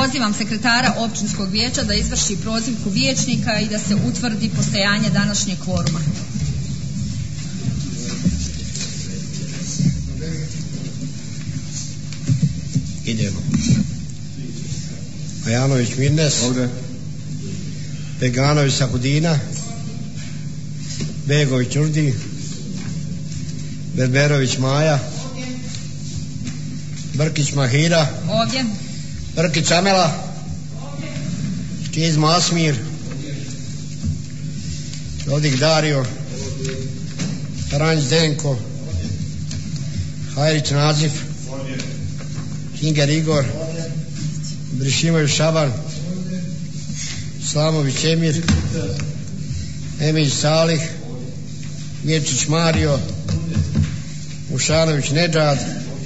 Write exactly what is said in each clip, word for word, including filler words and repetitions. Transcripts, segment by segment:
Pozivam sekretara općinskog vijeća da izvrši prozivku vijećnika i da se utvrdi postojanje današnjeg kvoruma. Idemo. Majanović Mirnes. Ovdje. Beganović Sakudina. Begović Urdi. Berberović Maja. Brkić Mahira. Ovdje. Brkić Amela. Čiz Masmir. Dodik Dario. Taranć Denko. Hajrić Nazif. Hinger Igor. Brišimović Šaban. Slamović Emir. Emić Salih. Mirčić Mario. Ušanović Nedžad.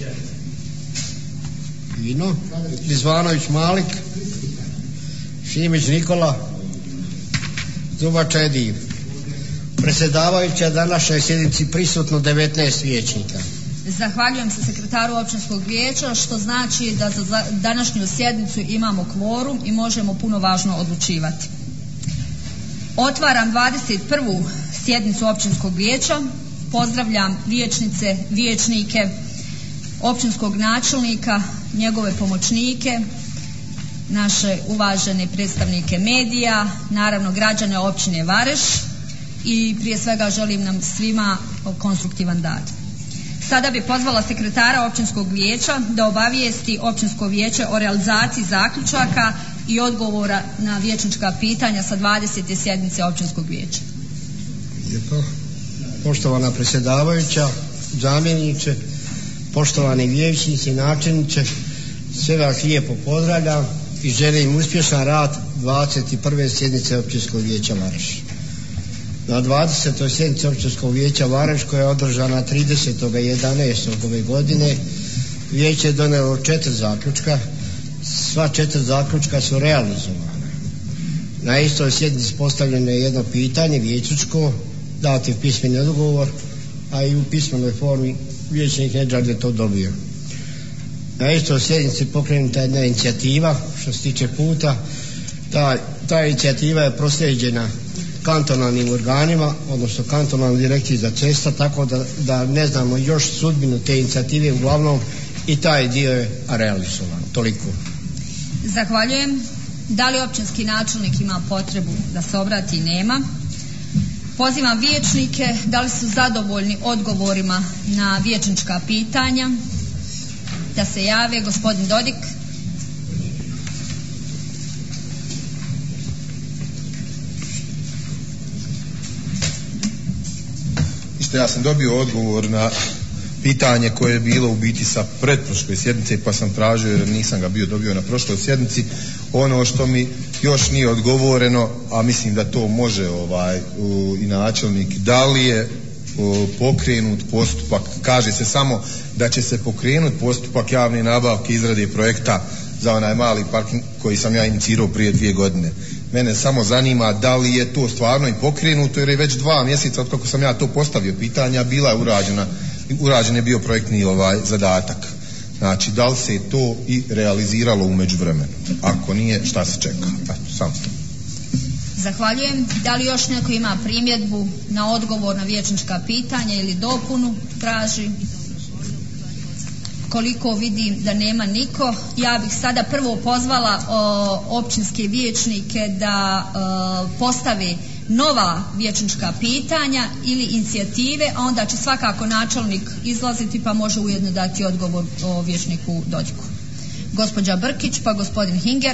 Vino. Rizvanović Malik. Šimić Nikola. Zubača Ediv. Predsjedavajuća današnjoj sjednici prisutno devetnaest vijećnika. Zahvaljujem se sekretaru općinskog vijeća, što znači da za današnju sjednicu imamo kvorum i možemo puno važno odlučivati. Otvaram dvadeset prvu sjednicu općinskog vijeća. Pozdravljam vijećnice, vijećnike, općinskog načelnika, njegove pomoćnike, naše uvažene predstavnike medija, naravno građane općine Vareš i prije svega želim nam svima konstruktivan dan. Sada bi pozvala sekretara općinskog vijeća da obavijesti općinsko vijeće o realizaciji zaključaka i odgovora na vijećnička pitanja sa dvadesete sjednice općinskog vijeća. Lijepo. Poštovana predsjedavajuća, zamjeniče, poštovani vijećnici, načelniče, sve vas lijepo pozdravljam i želim uspješan rad dvadeset prve sjednice općinskog vijeća Vareš. Na dvadesetoj sjednici općinskog vijeća Vareš, koja je održana tridesetog jedanaestog ove godine, vijeće je donijelo četiri zaključka. Sva četiri zaključka su realizovana. Na istoj sjednici postavljeno je jedno pitanje vijećničko, dati pismeni odgovor, a i u pismenoj formi vijećnik Nedžad je to dobio. Na istoj sjednici pokrenuta jedna inicijativa što se tiče puta. Ta, ta inicijativa je proslijeđena kantonalnim organima, odnosno kantonalnoj direkciji za cesta, tako da, da ne znamo još sudbinu te inicijative, uglavnom i taj dio je realizovan. Toliko. Zahvaljujem. Da li općinski načelnik ima potrebu da se obrati? Nema. Pozivam vijećnike da li su zadovoljni odgovorima na vijećnička pitanja, da se jave. Gospodin Dodik. Isto ja sam dobio odgovor na pitanje koje je bilo u biti sa pretprošle sjednice, pa sam tražio jer nisam ga bio dobio na prošloj sjednici. Ono što mi još nije odgovoreno, a mislim da to može ovaj u, i načelnik, da li je u, pokrenut postupak, kaže se samo da će se pokrenut postupak javne nabavke izrade projekta za onaj mali parking koji sam ja inicirao prije dvije godine. Mene samo zanima da li je to stvarno i pokrenuto, jer je već dva mjeseca od kako sam ja to postavio pitanja, bila je urađena, urađen je bio projektni ovaj zadatak. Znači, da li se je to i realiziralo u međuvremenu? Ako nije, šta se čeka? Eto, samo. Zahvaljujem. Da li još neko ima primjedbu na odgovor na vijećnička pitanja ili dopunu? Traži. Koliko vidim da nema niko, ja bih sada prvo pozvala o, općinske vijećnike da o, postave nova vijećnička pitanja ili inicijative, a onda će svakako načelnik izlaziti pa može ujedno dati odgovor o vijećniku Dodiku. Gospođa Brkić pa gospodin Hinger.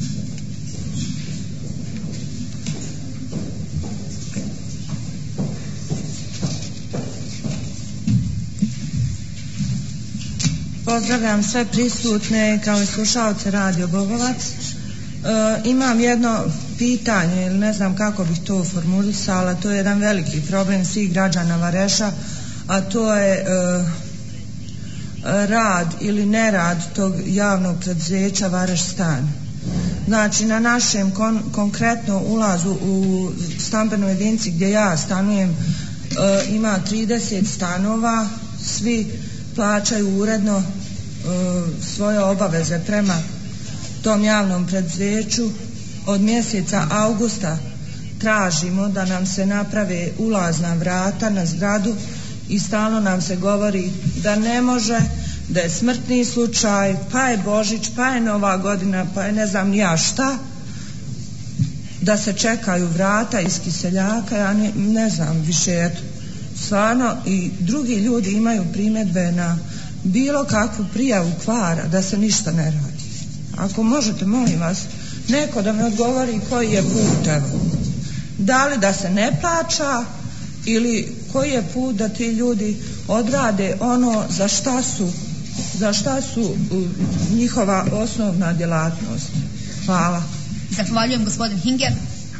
Pozdravljam sve prisutne kao i slušalce Radio Bogovac. E, imam jedno pitanje, ili ne znam kako bih to formulisala, to je jedan veliki problem svih građana Vareša, a to je e, rad ili nerad tog javnog preduzeća Vareš stan. Znači, na našem kon, konkretno ulazu u stambenu jedinici gdje ja stanujem e, ima trideset stanova, svi plaćaju uredno e, svoje obaveze prema tom javnom preduzeću od mjeseca augusta tražimo da nam se naprave ulazna vrata na zgradu i stalno nam se govori da ne može, da je smrtni slučaj, pa je Božić, pa je Nova godina, pa je ne znam ja šta, da se čekaju vrata iz Kiseljaka, ja ne, ne znam više, eto, stvarno i drugi ljudi imaju primjedbe na bilo kakvu prijavu kvara, da se ništa ne radi. Ako možete, molim vas, neko da mi odgovori koji je put, evo. Da li da se ne plaća ili koji je put da ti ljudi odrade ono za šta su, za šta su uh, njihova osnovna djelatnost. Hvala. Zahvaljujem, gospodin Hinger.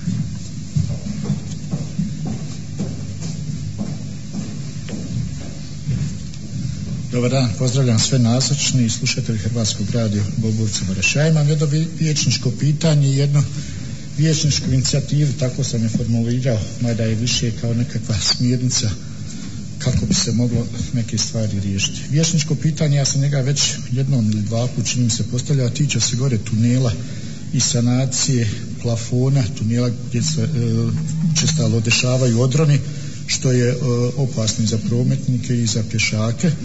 Dobar dan, pozdravljam sve nazočni i slušatelji Hrvatskog radija Bobovca Maraša. Ja imam jedno vijećničko pitanje i jednu vijećničku inicijativu, tako sam je formulirao, mada je više kao nekakva smjernica kako bi se moglo neke stvari riješiti. Vijećničko pitanje, ja sam njega već jednom ili dva put čini mi se postavljao, tiče se gore tunela i sanacije plafona tunela gdje se e, učestalo dešavaju odroni, što je e, opasno za prometnike i za pješake. E,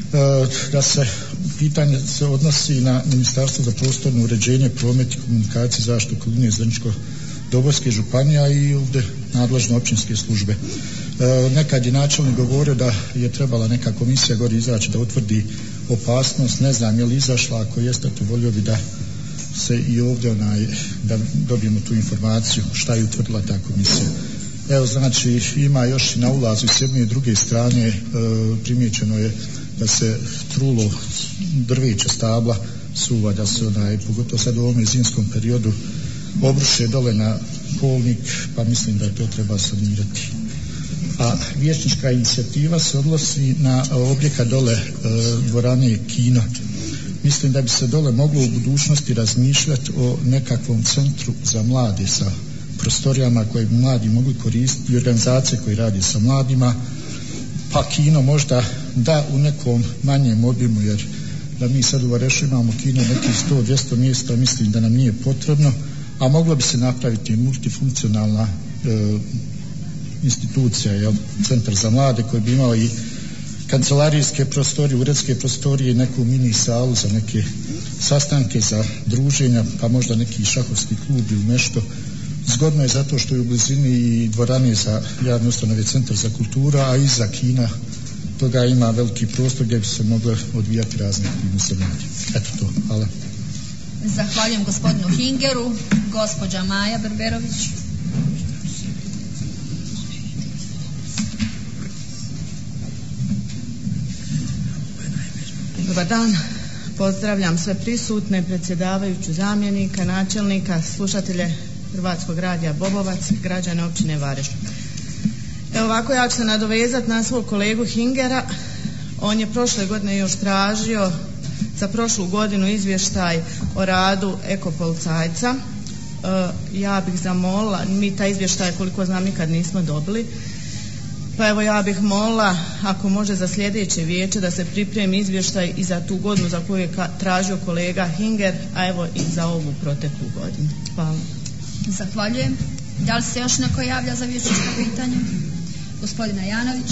da se pitanje se odnosi na Ministarstvo za prostorno uređenje, promet i komunikacije, zaštitu okoline Zrničko-Dobojske županija i ovdje nadležne općinske službe. E, nekad je načelnik govorio da je trebala neka komisija gore izaći da utvrdi opasnost, ne znam je li izašla, ako jeste to volio bi da se i ovdje onaj, da dobijemo tu informaciju šta je utvrdila ta komisija. Evo, znači ima još i na ulazu s jedne i druge strane e, primijećeno je da se trulo drveća stabla suva, da se onaj, pogotovo sad u ovom zimskom periodu obruše dole na kolnik, pa mislim da to treba sanirati. A vijećnička inicijativa se odnosi na objekat dole e, dvorane Kino. Mislim da bi se dole moglo u budućnosti razmišljati o nekakvom centru za mlade sa prostorijama koje bi mladi mogli koristiti i organizacije koje radi sa mladima, pa kino možda da u nekom manjem obimu, jer da mi sad u Varešu imamo kino nekih sto do dvjesto mjesta, mislim da nam nije potrebno, a moglo bi se napraviti multifunkcionalna e, institucija, jel, centar za mlade koji bi imao i kancelarijske prostorije, uredske prostorije, neku mini salu za neke sastanke, za druženja, pa možda neki šahovski klub ili nešto. Zgodno je zato što je u blizini i dvorane za javne ustanove, centar za kultura, a iza kina toga ima veliki prostor gdje bi se mogle odvijati razne aktivnosti. Eto to, hvala. Zahvaljujem gospodinu Hingeru. Gospođa Maja Berberović. Dobar dan, pozdravljam sve prisutne, predsjedavajuću, zamjenika, načelnika, slušatelje Hrvatskog radija Bobovac, građane općine Vareš. Evo ovako, ja ću se nadovezati na svog kolegu Hingera. On je prošle godine još tražio za prošlu godinu izvještaj o radu ekopolicajca. E, ja bih zamolila, mi taj izvještaj koliko znam nikad nismo dobili, pa evo ja bih molila ako može za sljedeće vijeće da se pripremi izvještaj i za tu godinu za koju je tražio kolega Hinger, a evo i za ovu proteklu godinu. Hvala. Zahvaljujem. Da li se još neko javlja za vijećničko pitanje? Gospodina Janović.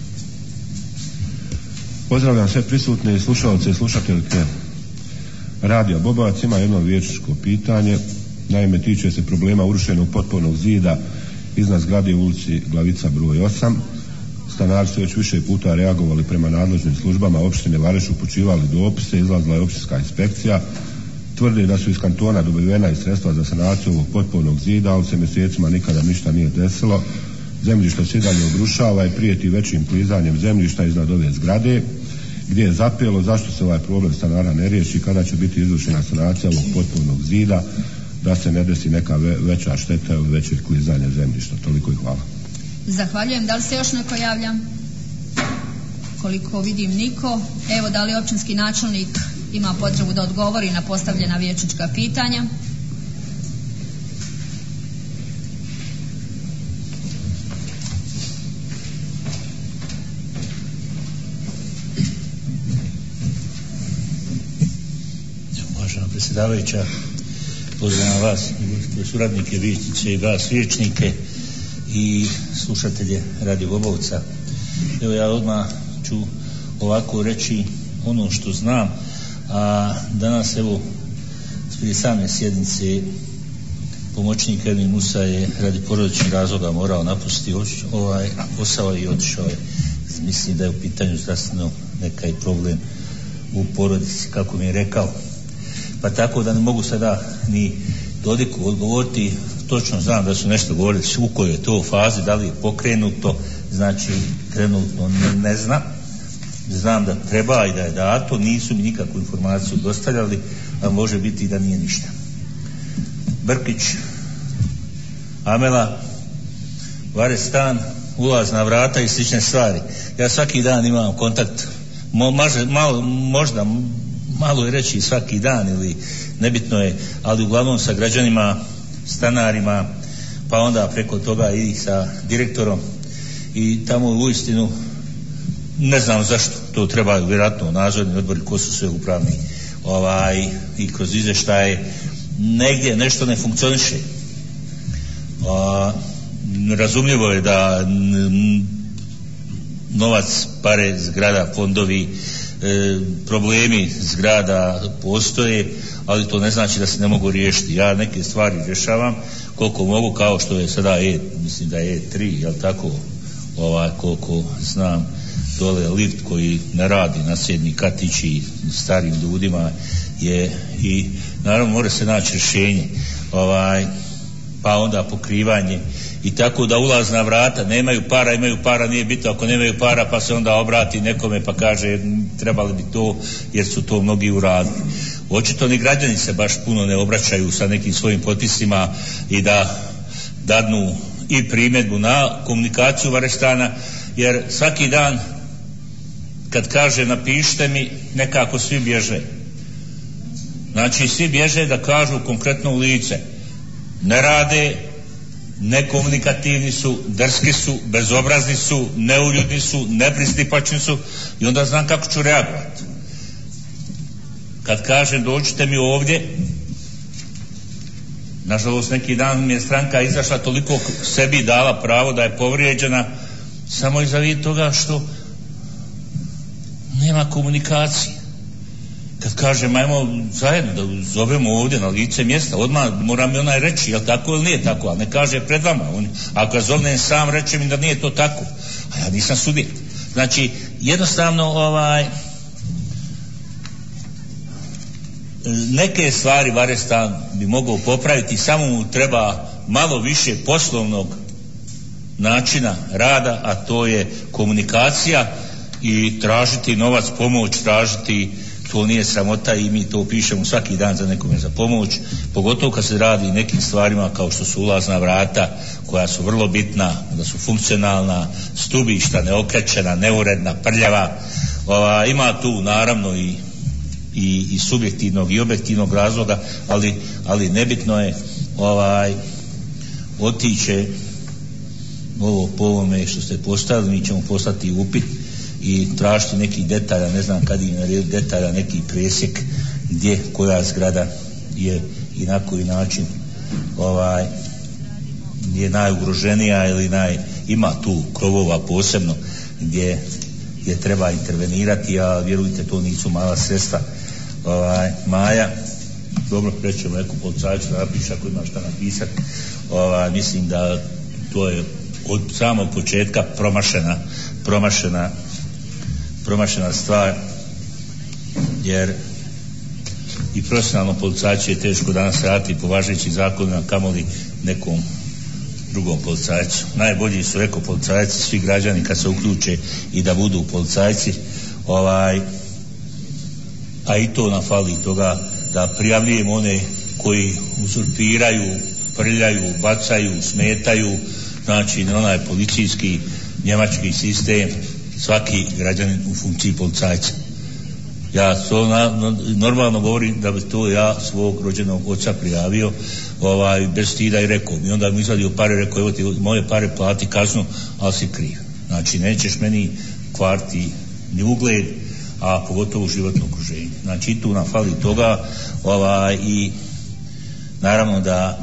Pozdravljam sve prisutne i slušalce i slušateljke radija Bobovac. Ima jedno vijećničko pitanje. Naime, tiče se problema urušenog potpornog zida iznad zgrade u ulici Glavica broj osam. Stanari su već više puta reagovali prema nadležnim službama opštine Vareš, upućivali dopise, izlazila je općinska inspekcija. Tvrde da su iz kantona dobivena i sredstva za sanaciju ovog potpornog zida, ali se mjesecima nikada ništa nije desilo. Zemljište se i dalje obrušava i prijeti većim klizanjem zemljišta iznad ove zgrade. Gdje je zapelo, zašto se ovaj problem stanara ne riješi, kada će biti izvršena sanacija ovog potpornog zida, da se ne desi neka ve, veća šteta ili veće klizanje zemljišta. Toliko i hvala. Zahvaljujem. Da li se još neko javlja? Koliko vidim niko. Evo, da li općinski načelnik ima potrebu da odgovori na postavljena vijećnička pitanja? predsjedavajuća, pozdravljam vas, suradnike, vijećnice i vas vijećnike i slušatelje Radio Bobovca. Evo ja odmah ću ovako reći ono što znam, a danas evo prije same sjednice pomoćnik Ermin Musa je radi porodičnih razloga morao napustiti ovaj posao i otišao je. Mislim da je u pitanju zdravstveno nekaj problem u porodici, kako mi je rekao. Pa tako da ne mogu sada ni Dodiku odgovoriti, točno znam da su nešto govorili u kojoj je to fazi, da li je pokrenuto, znači trenutno ne, ne znam. Znam da treba i da je dato, nisu mi nikakvu informaciju dostavljali, a može biti i da nije ništa. Brkić, Amela, Varestan, ulazna vrata i slične stvari. Ja svaki dan imam kontakt, mo, maže, malo, možda malo je reći svaki dan ili nebitno je, ali uglavnom sa građanima, stanarima, pa onda preko toga i sa direktorom i tamo uistinu ne znam zašto to trebaju vjerojatno nadzorni odbori ko su sve upravni ovaj, i kroz izvještaje negdje nešto ne funkcioniše. A, razumljivo je da n, novac, pare, zgrada, fondovi, e, problemi zgrada postoje, ali to ne znači da se ne mogu riješiti. Ja neke stvari rješavam koliko mogu, kao što je sada E, mislim da je E tri, jel tako, ovaj, koliko znam, dole lift koji ne radi, nasljedni katići starim ljudima je i naravno mora se naći rješenje, ovaj, pa onda pokrivanje i tako da ulazna vrata, nemaju para, imaju para, nije bitno ako nemaju para, pa se onda obrati nekome pa kaže trebali bi to jer su to mnogi uradili. Očito ni građani se baš puno ne obraćaju sa nekim svojim potpisima i da dadnu i primjedbu na komunikaciju Varestana, jer svaki dan kad kaže napišite mi, nekako svi bježe. Znači svi bježe da kažu konkretno u lice. Ne rade, nekomunikativni su, drski su, bezobrazni su, neuljudni su, nepristupačni su i onda znam kako ću reagovati. Kad kažem dođite mi ovdje, nažalost neki dan mi je stranka izašla toliko sebi dala pravo da je povrijeđena samo iza vid toga što nema komunikacije. Kad kažem ajmo zajedno da zovemo ovdje na lice mjesta, odmah mora mi onaj reći jel tako ili nije tako, ali ne kaže pred vama. On, ako ja zovnem sam reče mi da nije to tako, a ja nisam subjekt. Znači jednostavno ovaj neke stvari Varestan bi mogao popraviti, samo mu treba malo više poslovnog načina rada, a to je komunikacija i tražiti novac, pomoć, tražiti, to nije sramota i mi to pišemo svaki dan za nekome za pomoć, pogotovo kad se radi nekim stvarima kao što su ulazna vrata koja su vrlo bitna, da su funkcionalna, stubišta, neokrećena, neuredna, prljava. Ova, ima tu naravno i I, i subjektivnog i objektivnog razloga, ali, ali nebitno je ovaj, otiće ovo po ovome što ste postavili, mi ćemo poslati upit i tražiti nekih detalja, ne znam kad ima detalja, neki presjek gdje koja zgrada je i na koji način ovaj, je najugroženija ili naj, ima tu krovova posebno gdje je treba intervenirati, a vjerujte to nisu mala sredstva. Ovaj, Maja, dobro prećemo neku policajcu da napiše ako ima šta napisati. Ovaj, mislim da to je od samog početka promašena promašena promašena stvar, jer i profesionalno policajcu je teško danas raditi po važećim zakonima, kamoli nekom drugom policajcu. Najbolji su eko policajci, svi građani kad se uključe i da budu policajci, ovaj, a i to nam fali toga da prijavljujemo one koji uzurpiraju, prljaju, bacaju, smetaju, znači onaj policijski njemački sistem, svaki građanin u funkciji policajca. Ja to na, na, normalno govorim da bi to ja svog rođenog oca prijavio, ovaj, bez stida i rekao mi, onda mi izvadio pare, rekao evo ti moje pare, plati kaznu, ali si kriv. Znači nećeš meni kvarti ni ugled, a pogotovo životno okruženje. Znači tu nam fali toga ovaj, i naravno da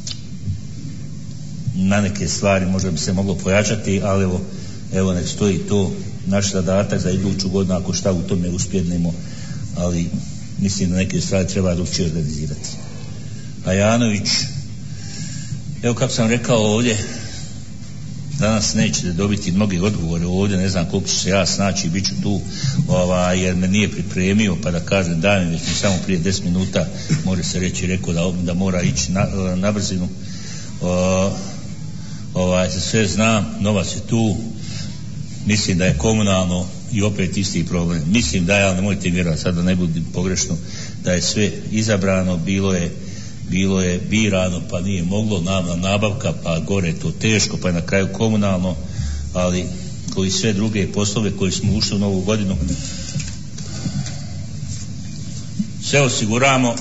na neke stvari možda bi se moglo pojačati, ali evo, evo nek stoji to naš zadatak za iduću godinu ako šta u tome uspjednemo, ali mislim da neke stvari treba drugčije organizirati. A Janović, evo kako sam rekao ovdje, danas nećete dobiti mnoge odgovore ovdje, ne znam koliko ću se ja snaći, bit ću tu ovaj, jer me nije pripremio pa da kažem daj mi, već mi samo prije deset minuta može se reći rekao da, da mora ići na, na brzinu. O, ovaj, za sve znam, novac je tu, mislim da je komunalno i opet isti problem. Mislim da je, ali nemojte vjerovati sad da ne bude pogrešno, da je sve izabrano, bilo je bilo je birano pa nije moglo, namna nabavka pa gore to teško pa je na kraju komunalno, ali koji sve druge poslove koji smo ušli u novu godinu sve osiguramo,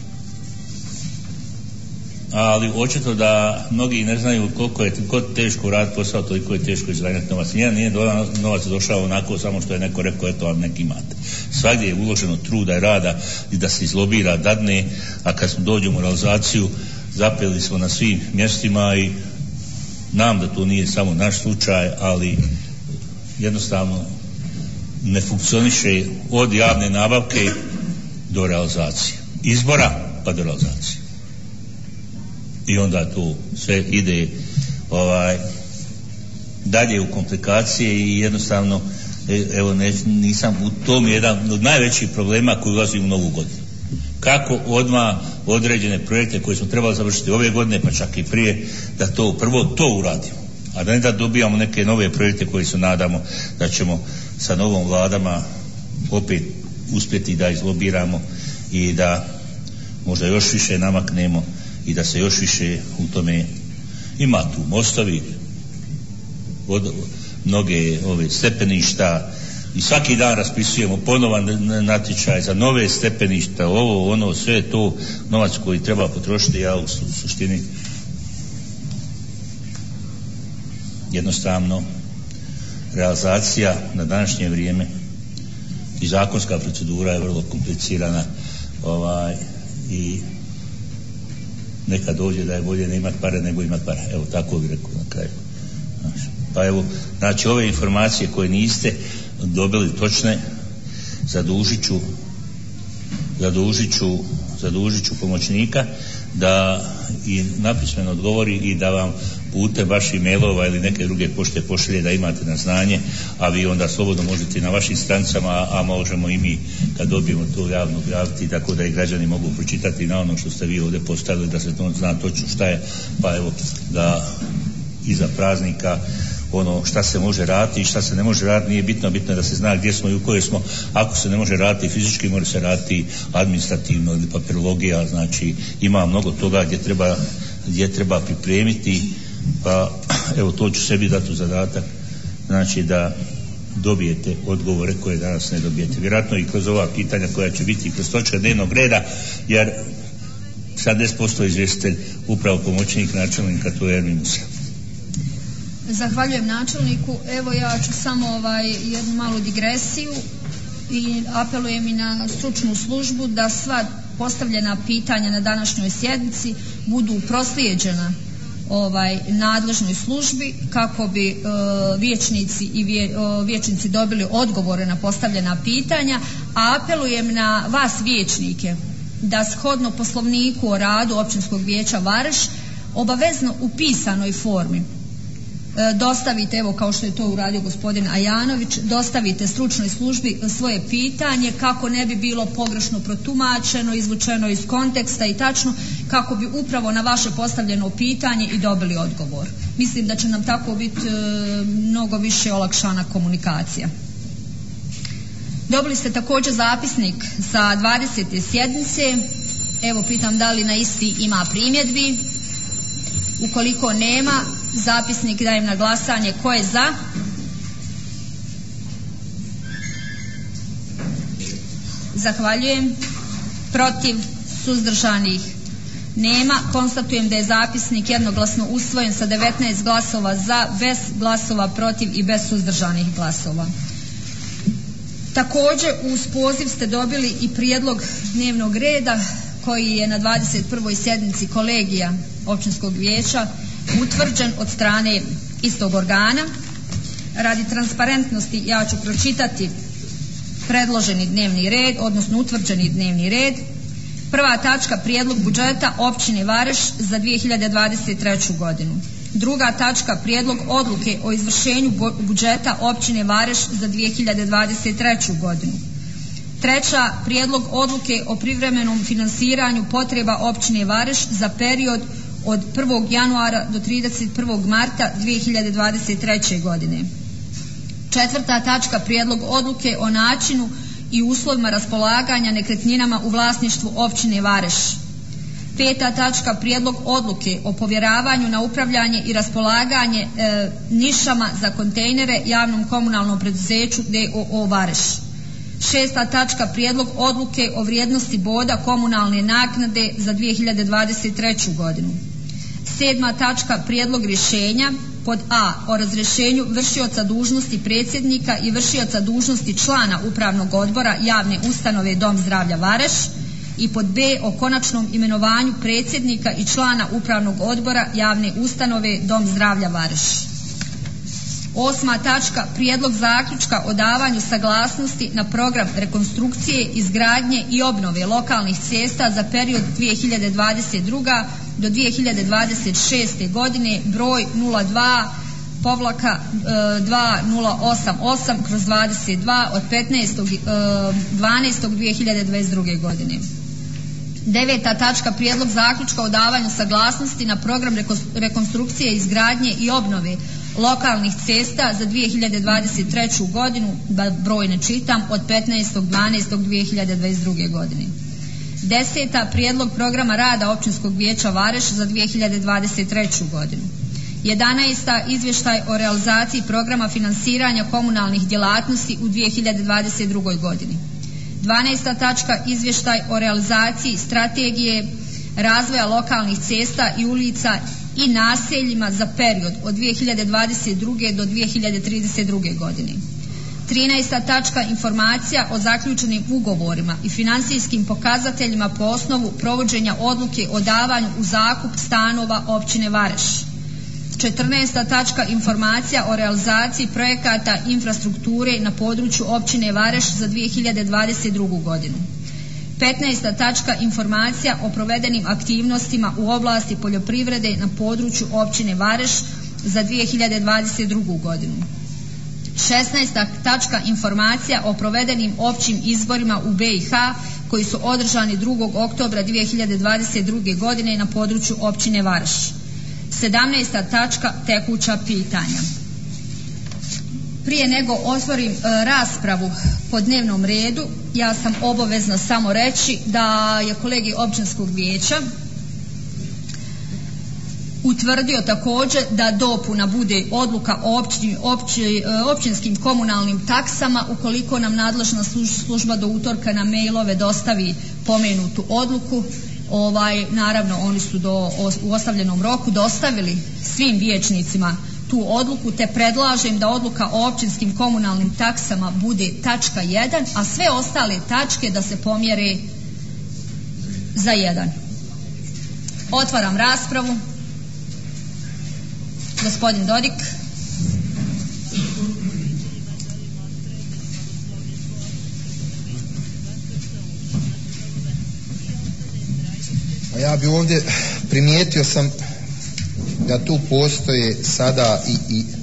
ali očito da mnogi ne znaju koliko je koliko teško raditi posao, toliko je teško izgledati novac. Nijedan nije novac došao onako samo što je neko rekao eto vam neki imate. Svagdje je uloženo truda i rada i da se izlobira, dadne, a kad smo dođemo u realizaciju zapeli smo na svim mjestima i nam da to nije samo naš slučaj, ali jednostavno ne funkcioniše od javne nabavke do realizacije. Izbora pa do realizacije. I onda tu sve ide ovaj, dalje u komplikacije i jednostavno evo ne, nisam u tom jedan od najvećih problema koji ulazi u novu godinu. Kako odmah određene projekte koje smo trebali završiti ove godine pa čak i prije da to prvo to uradimo, a da ne da dobijamo neke nove projekte koji se nadamo da ćemo sa novom vladama opet uspjeti da izlobiramo i da možda još više namaknemo i da se još više u tome ima tu mostovi od mnoge ove stepeništa i svaki dan raspisujemo ponovan natječaj za nove stepeništa, ovo ono sve to novac koji treba potrošiti. Ja u suštini jednostavno realizacija na današnje vrijeme i zakonska procedura je vrlo komplicirana ovaj, i nekad dođe da je bolje ne imati pare nego imati pare. Evo tako bih rekao na kraju. Znači, pa evo, znači ove informacije koje niste dobili točne, zadužit ću zadužit ću zadužit ću pomoćnika da i napismeno odgovori i da vam putem vaših mailova ili neke druge pošte pošalje da imate na znanje, a vi onda slobodno možete na vašim stranicama, a možemo i mi kad dobijemo to javno objaviti, tako da i građani mogu pročitati na ono što ste vi ovdje postavili, da se to zna točno šta je, pa evo da iza praznika ono šta se može raditi i šta se ne može raditi nije bitno, bitno je da se zna gdje smo i u kojoj smo. Ako se ne može raditi fizički, može se raditi administrativno ili papirologija, znači ima mnogo toga gdje treba, gdje treba pripremiti, pa evo to ću sebi dati u zadatak, znači da dobijete odgovore koje danas ne dobijete. Vjerojatno i kroz ova pitanja koja će biti kroz točka dnevnog reda, jer sedamdeset posto izvjestitelj upravo pomoćnik načelnika, to je Ermin Musa. Zahvaljujem načelniku. Evo ja ću samo ovaj, jednu malu digresiju i apelujem i na stručnu službu da sva postavljena pitanja na današnjoj sjednici budu proslijeđena ovaj, nadležnoj službi kako bi e, vijećnici i vje, o, vijećnici dobili odgovore na postavljena pitanja, a apelujem na vas vijećnike da shodno poslovniku o radu Općinskog vijeća Vareš obavezno u pisanoj formi dostavite, evo kao što je to uradio gospodin Ajanović, dostavite stručnoj službi svoje pitanje kako ne bi bilo pogrešno protumačeno, izvučeno iz konteksta i tačno kako bi upravo na vaše postavljeno pitanje i dobili odgovor. Mislim da će nam tako biti e, mnogo više olakšana komunikacija. Dobili ste također zapisnik sa dvadesete sjednice. Evo pitam da li na isti ima primjedbi. Ukoliko nema, zapisnik dajem na glasanje. Ko je za? Zahvaljujem. Protiv? Suzdržanih? Nema. Konstatujem da je zapisnik jednoglasno usvojen sa devetnaest glasova za, bez glasova protiv i bez suzdržanih glasova. Također uz poziv ste dobili i prijedlog dnevnog reda koji je na dvadeset prvoj sjednici kolegija općinskog vijeća utvrđen od strane istog organa. Radi transparentnosti ja ću pročitati predloženi dnevni red, odnosno utvrđeni dnevni red. Prva tačka prijedlog budžeta općine Vareš za dvije hiljade dvadeset treću godinu. Druga tačka prijedlog odluke o izvršenju budžeta općine Vareš za dvije hiljade dvadeset treću godinu. Treća prijedlog odluke o privremenom finansiranju potreba općine Vareš za period od prvog januara do trideset prvog marta dvije hiljade dvadeset treće godine. Četvrta tačka prijedlog odluke o načinu i uslovima raspolaganja nekretninama u vlasništvu općine Vareš. Peta tačka prijedlog odluke o povjeravanju na upravljanje i raspolaganje e, nišama za kontejnere javnom komunalnom preduzeću D O O Vareš. Šesta tačka prijedlog odluke o vrijednosti boda komunalne naknade za dvije hiljade dvadeset treću godinu. Sedma tačka prijedlog rješenja pod A o razrješenju vršioca dužnosti predsjednika i vršioca dužnosti člana upravnog odbora javne ustanove Dom zdravlja Vareš i pod B o konačnom imenovanju predsjednika i člana upravnog odbora javne ustanove Dom zdravlja Vareš. Osma tačka prijedlog zaključka o davanju saglasnosti na program rekonstrukcije, izgradnje i obnove lokalnih cesta za period dvije hiljade dvadeset druga do dvije hiljade dvadeset šeste godine broj nula dva povlaka dva nula osam osam kroz dvadeset dva od petnaestog dvanaestog dvije hiljade dvadeset druge godine. Deveta tačka prijedlog zaključka o davanju saglasnosti na program rekonstrukcije, izgradnje i obnove lokalnih cesta za dvije hiljade dvadeset treću godinu, broj ne čitam, od petnaestog dvanaestog dvije hiljade dvadeset druge godine. Deseta prijedlog programa rada općinskog vijeća Vareš za dvije hiljade dvadeset treću godinu. Jedanaesta izvještaj o realizaciji programa finansiranja komunalnih djelatnosti u dvije hiljade dvadeset drugoj godini. Dvanaesta tačka izvještaj o realizaciji strategije razvoja lokalnih cesta i ulica i naseljima za period od dvije hiljade dvadeset druge do dvije hiljade trideset druge godine. Trinaesta tačka informacija o zaključenim ugovorima i financijskim pokazateljima po osnovu provođenja odluke o davanju u zakup stanova općine Vareš. Četrnaesta tačka informacija o realizaciji projekata infrastrukture na području općine Vareš za dvije hiljade dvadeset drugu godinu. Petnaesta tačka informacija o provedenim aktivnostima u oblasti poljoprivrede na području općine Vareš za dvije hiljade dvadeset drugu godinu. Šesnaesta tačka informacija o provedenim općim izborima u B i H koji su održani drugog oktobra dvije hiljade dvadeset druge godine na području općine Vareš. Sedamnaesta tačka tekuća pitanja. Prije nego otvorim e, raspravu po dnevnom redu, ja sam obavezna samo reći da je kolegij općinskog vijeća utvrdio također da dopuna bude odluka o opći, opći, općinskim komunalnim taksama ukoliko nam nadležna služba do utorka na mailove dostavi pomenutu odluku. Ovaj, naravno oni su do, u ostavljenom roku dostavili svim vijećnicima tu odluku, te predlažem da odluka o općinskim komunalnim taksama bude tačka jedan, a sve ostale tačke da se pomjere za jedan. Otvaram raspravu. Gospodin Dodik. A ja bi ovdje primijetio sam da tu postoje sada i, i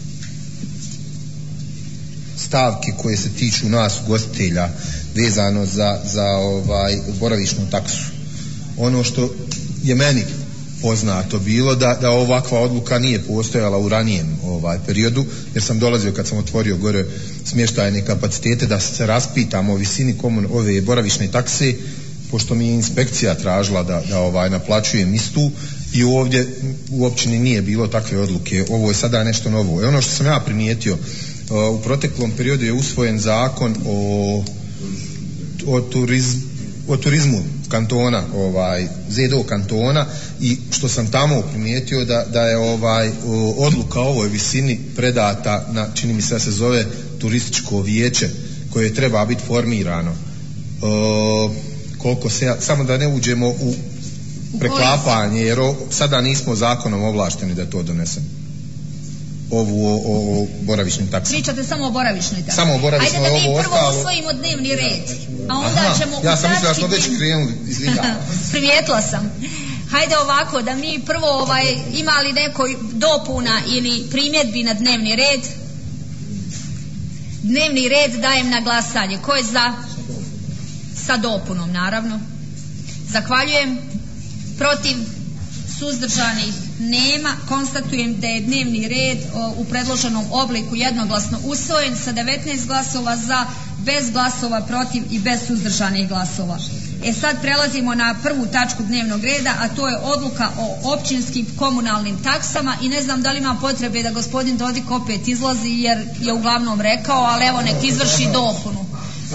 stavke koje se tiču nas ugostitelja vezano za, za ovaj boravišnu taksu. Ono što je meni poznato bilo da, da ovakva odluka nije postojala u ranijem ovaj periodu, jer sam dolazio kad sam otvorio gore smještajne kapacitete da se raspitam o visini komun, ove boravišne takse, pošto mi je inspekcija tražila da, da ovaj naplaćujem istu, i ovdje u općini nije bilo takve odluke. Ovo je sada nešto novo. I ono što sam ja primijetio, u proteklom periodu je usvojen zakon o, o, turiz, o turizmu kantona, ovaj, Z D O kantona, i što sam tamo primijetio da, da je ovaj odluka o ovoj visini predata na, čini mi se da se zove turističko vijeće koje treba biti formirano. E, koliko se, samo da ne uđemo u preklapanje, jer o, sada nismo zakonom ovlašteni da to donesemo. Ovu o, o, o boravišnim taksama. Pričate samo o boravišnoj taksi. Samo o boravišnoj, ajde da mi ovo prvo ostalo... usvojimo dnevni red, a onda Aha, ćemo... ja sam mislila da smo već krenuli, izvinjavam. Primijetila sam. Hajde ovako, da mi prvo ovaj, imali neko dopuna ili primjedbi na dnevni red. Dnevni red dajem na glasanje. Ko je za? Sa dopunom, naravno. Zahvaljujem. Protiv? Suzdržanih nema. Konstatujem da je dnevni red o, u predloženom obliku jednoglasno usvojen sa devetnaest glasova za, bez glasova protiv i bez suzdržanih glasova. E sad prelazimo na prvu tačku dnevnog reda, a to je odluka o općinskim komunalnim taksama i ne znam da li ima potrebe da gospodin Dodik opet izlazi jer je uglavnom rekao, ali evo nek izvrši dopunu.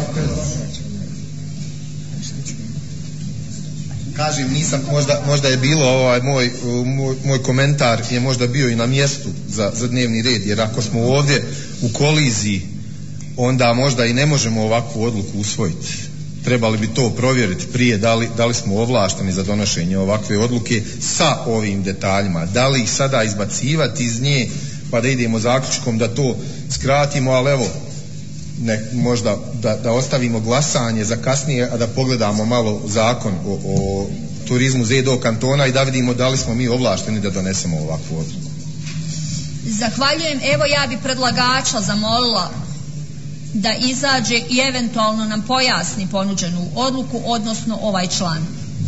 Kažem, nisam, možda, možda je bilo ovaj moj, moj, moj komentar je možda bio i na mjestu za, za dnevni red, jer ako smo ovdje u koliziji, onda možda i ne možemo ovakvu odluku usvojiti. Trebali bi to provjeriti prije da li, da li smo ovlašteni za donošenje ovakve odluke sa ovim detaljima. Da li ih sada izbacivati iz nje pa da idemo zaključkom da to skratimo, ali evo, ne, možda da, da ostavimo glasanje za kasnije, a da pogledamo malo zakon o, o turizmu Zedo kantona i da vidimo da li smo mi ovlašteni da donesemo ovakvu odluku. Zahvaljujem. Evo ja bi predlagača zamolila da izađe i eventualno nam pojasni ponuđenu odluku, odnosno ovaj član.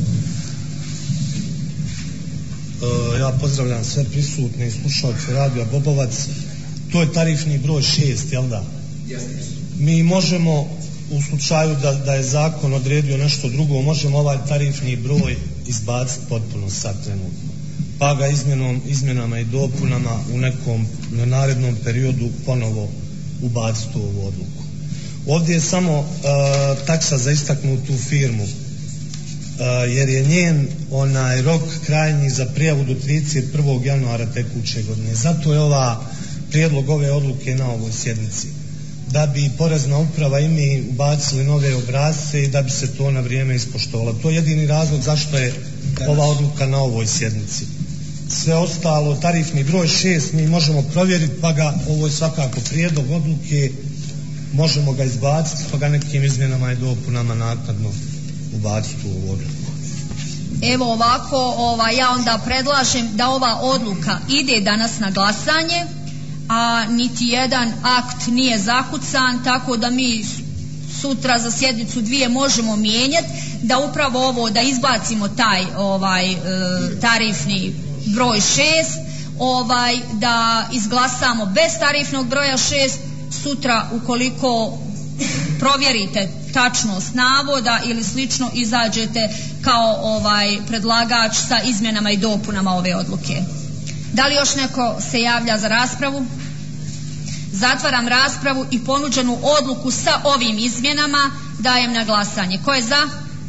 E, ja pozdravljam sve prisutne i slušalce Radija Bobovac. To je tarifni broj šest, jel da? Mi možemo, u slučaju da, da je zakon odredio nešto drugo, možemo ovaj tarifni broj izbaciti potpuno sad trenutno. Pa ga izmjenom, izmjenama i dopunama u nekom na narednom periodu ponovo ubaciti u ovu odluku. Ovdje je samo uh, taksa za istaknutu firmu, uh, jer je njen onaj rok krajnji za prijavu do trideset prvog januara tekuće godine. Zato je ova prijedlog ove odluke na ovoj sjednici. Da bi Porezna uprava i mi ubacili nove obrasce i da bi se to na vrijeme ispoštovalo. To je jedini razlog zašto je ova odluka na ovoj sjednici. Sve ostalo, tarifni broj šest, mi možemo provjeriti, pa ga, ovo je svakako prijedlog odluke, možemo ga izbaciti, pa ga nekim izmjenama i dopunama naknadno ubaciti u ovu odluku. Evo ovako, ova, ja onda predlažem da ova odluka ide danas na glasanje, a niti jedan akt nije zakucan, tako da mi sutra za sjednicu dvije možemo mijenjati, da upravo ovo, da izbacimo taj ovaj, e, tarifni broj šest, ovaj, da izglasamo bez tarifnog broja šest, sutra ukoliko provjerite tačnost navoda ili slično, izađete kao ovaj predlagač sa izmjenama i dopunama ove odluke. Da li još neko se javlja za raspravu? Zatvaram raspravu i ponuđenu odluku sa ovim izmjenama dajem na glasanje. Ko je za?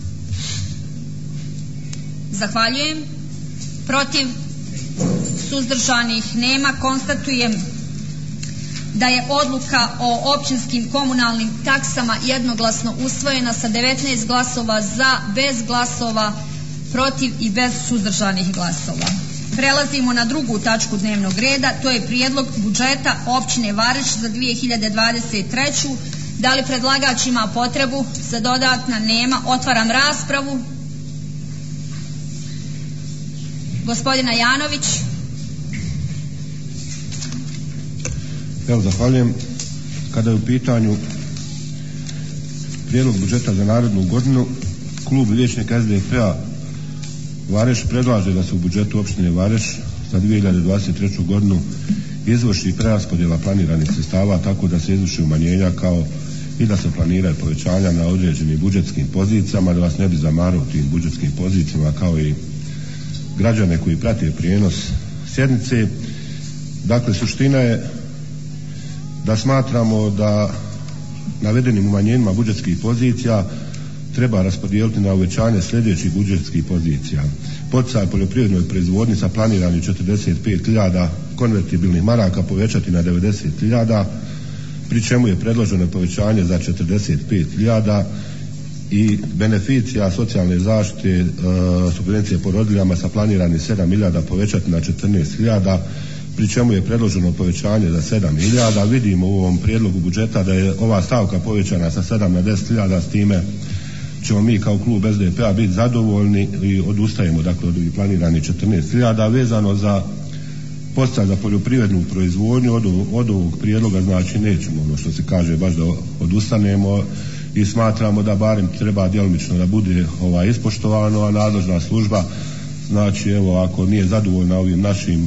Zahvaljujem. Protiv? Suzdržanih nema. Konstatujem da je odluka o općinskim komunalnim taksama jednoglasno usvojena sa devetnaest glasova za, bez glasova protiv i bez suzdržanih glasova. Prelazimo na drugu tačku dnevnog reda, to je prijedlog budžeta općine Vareš za dvije hiljade dvadeset treću. Da li predlagač ima potrebu za dodatna? Nema. Otvaram raspravu. Gospodina Janović. Evo, zahvaljujem. Kada je u pitanju prijedlog budžeta za narednu godinu, klub vijećnika S D P-a Vareš predlaže da se u budžetu opštine Vareš za dvije hiljade dvadeset treću godinu izvrši preraspodjela planiranih sredstava tako da se izvrši umanjenja kao i da se planiraju povećanja na određenim budžetskim pozicijama, da vas ne bi zamarao tim budžetskim pozicijama kao i građane koji prate prijenos sjednice. Dakle, suština je da smatramo da navedenim umanjenjima budžetskih pozicija treba raspodijeliti na uvećanje sljedećih budžetskih pozicija. Poticaj poljoprivrednoj proizvodnji sa planiranih četrdeset pet hiljada konvertibilnih maraka povećati na devedeset hiljada, pri čemu je predloženo povećanje za četrdeset pet hiljada i beneficija socijalne zaštite e, subvencije porodiljama sa planiranih sedam hiljada povećati na četrnaest hiljada, pri čemu je predloženo povećanje za sedam hiljada. Vidimo u ovom prijedlogu budžeta da je ova stavka povećana sa sedam na deset hiljada, s time ćemo mi kao klub S D P-a biti zadovoljni i odustajemo dakle od planiranih četrnaest hiljada. Vezano za podsticaj za poljoprivrednu proizvodnju od, od ovog prijedloga, znači nećemo ono što se kaže baš da odustanemo i smatramo da barem treba djelomično da bude ovaj ispoštovano, a nadležna služba znači evo ako nije zadovoljna ovim našim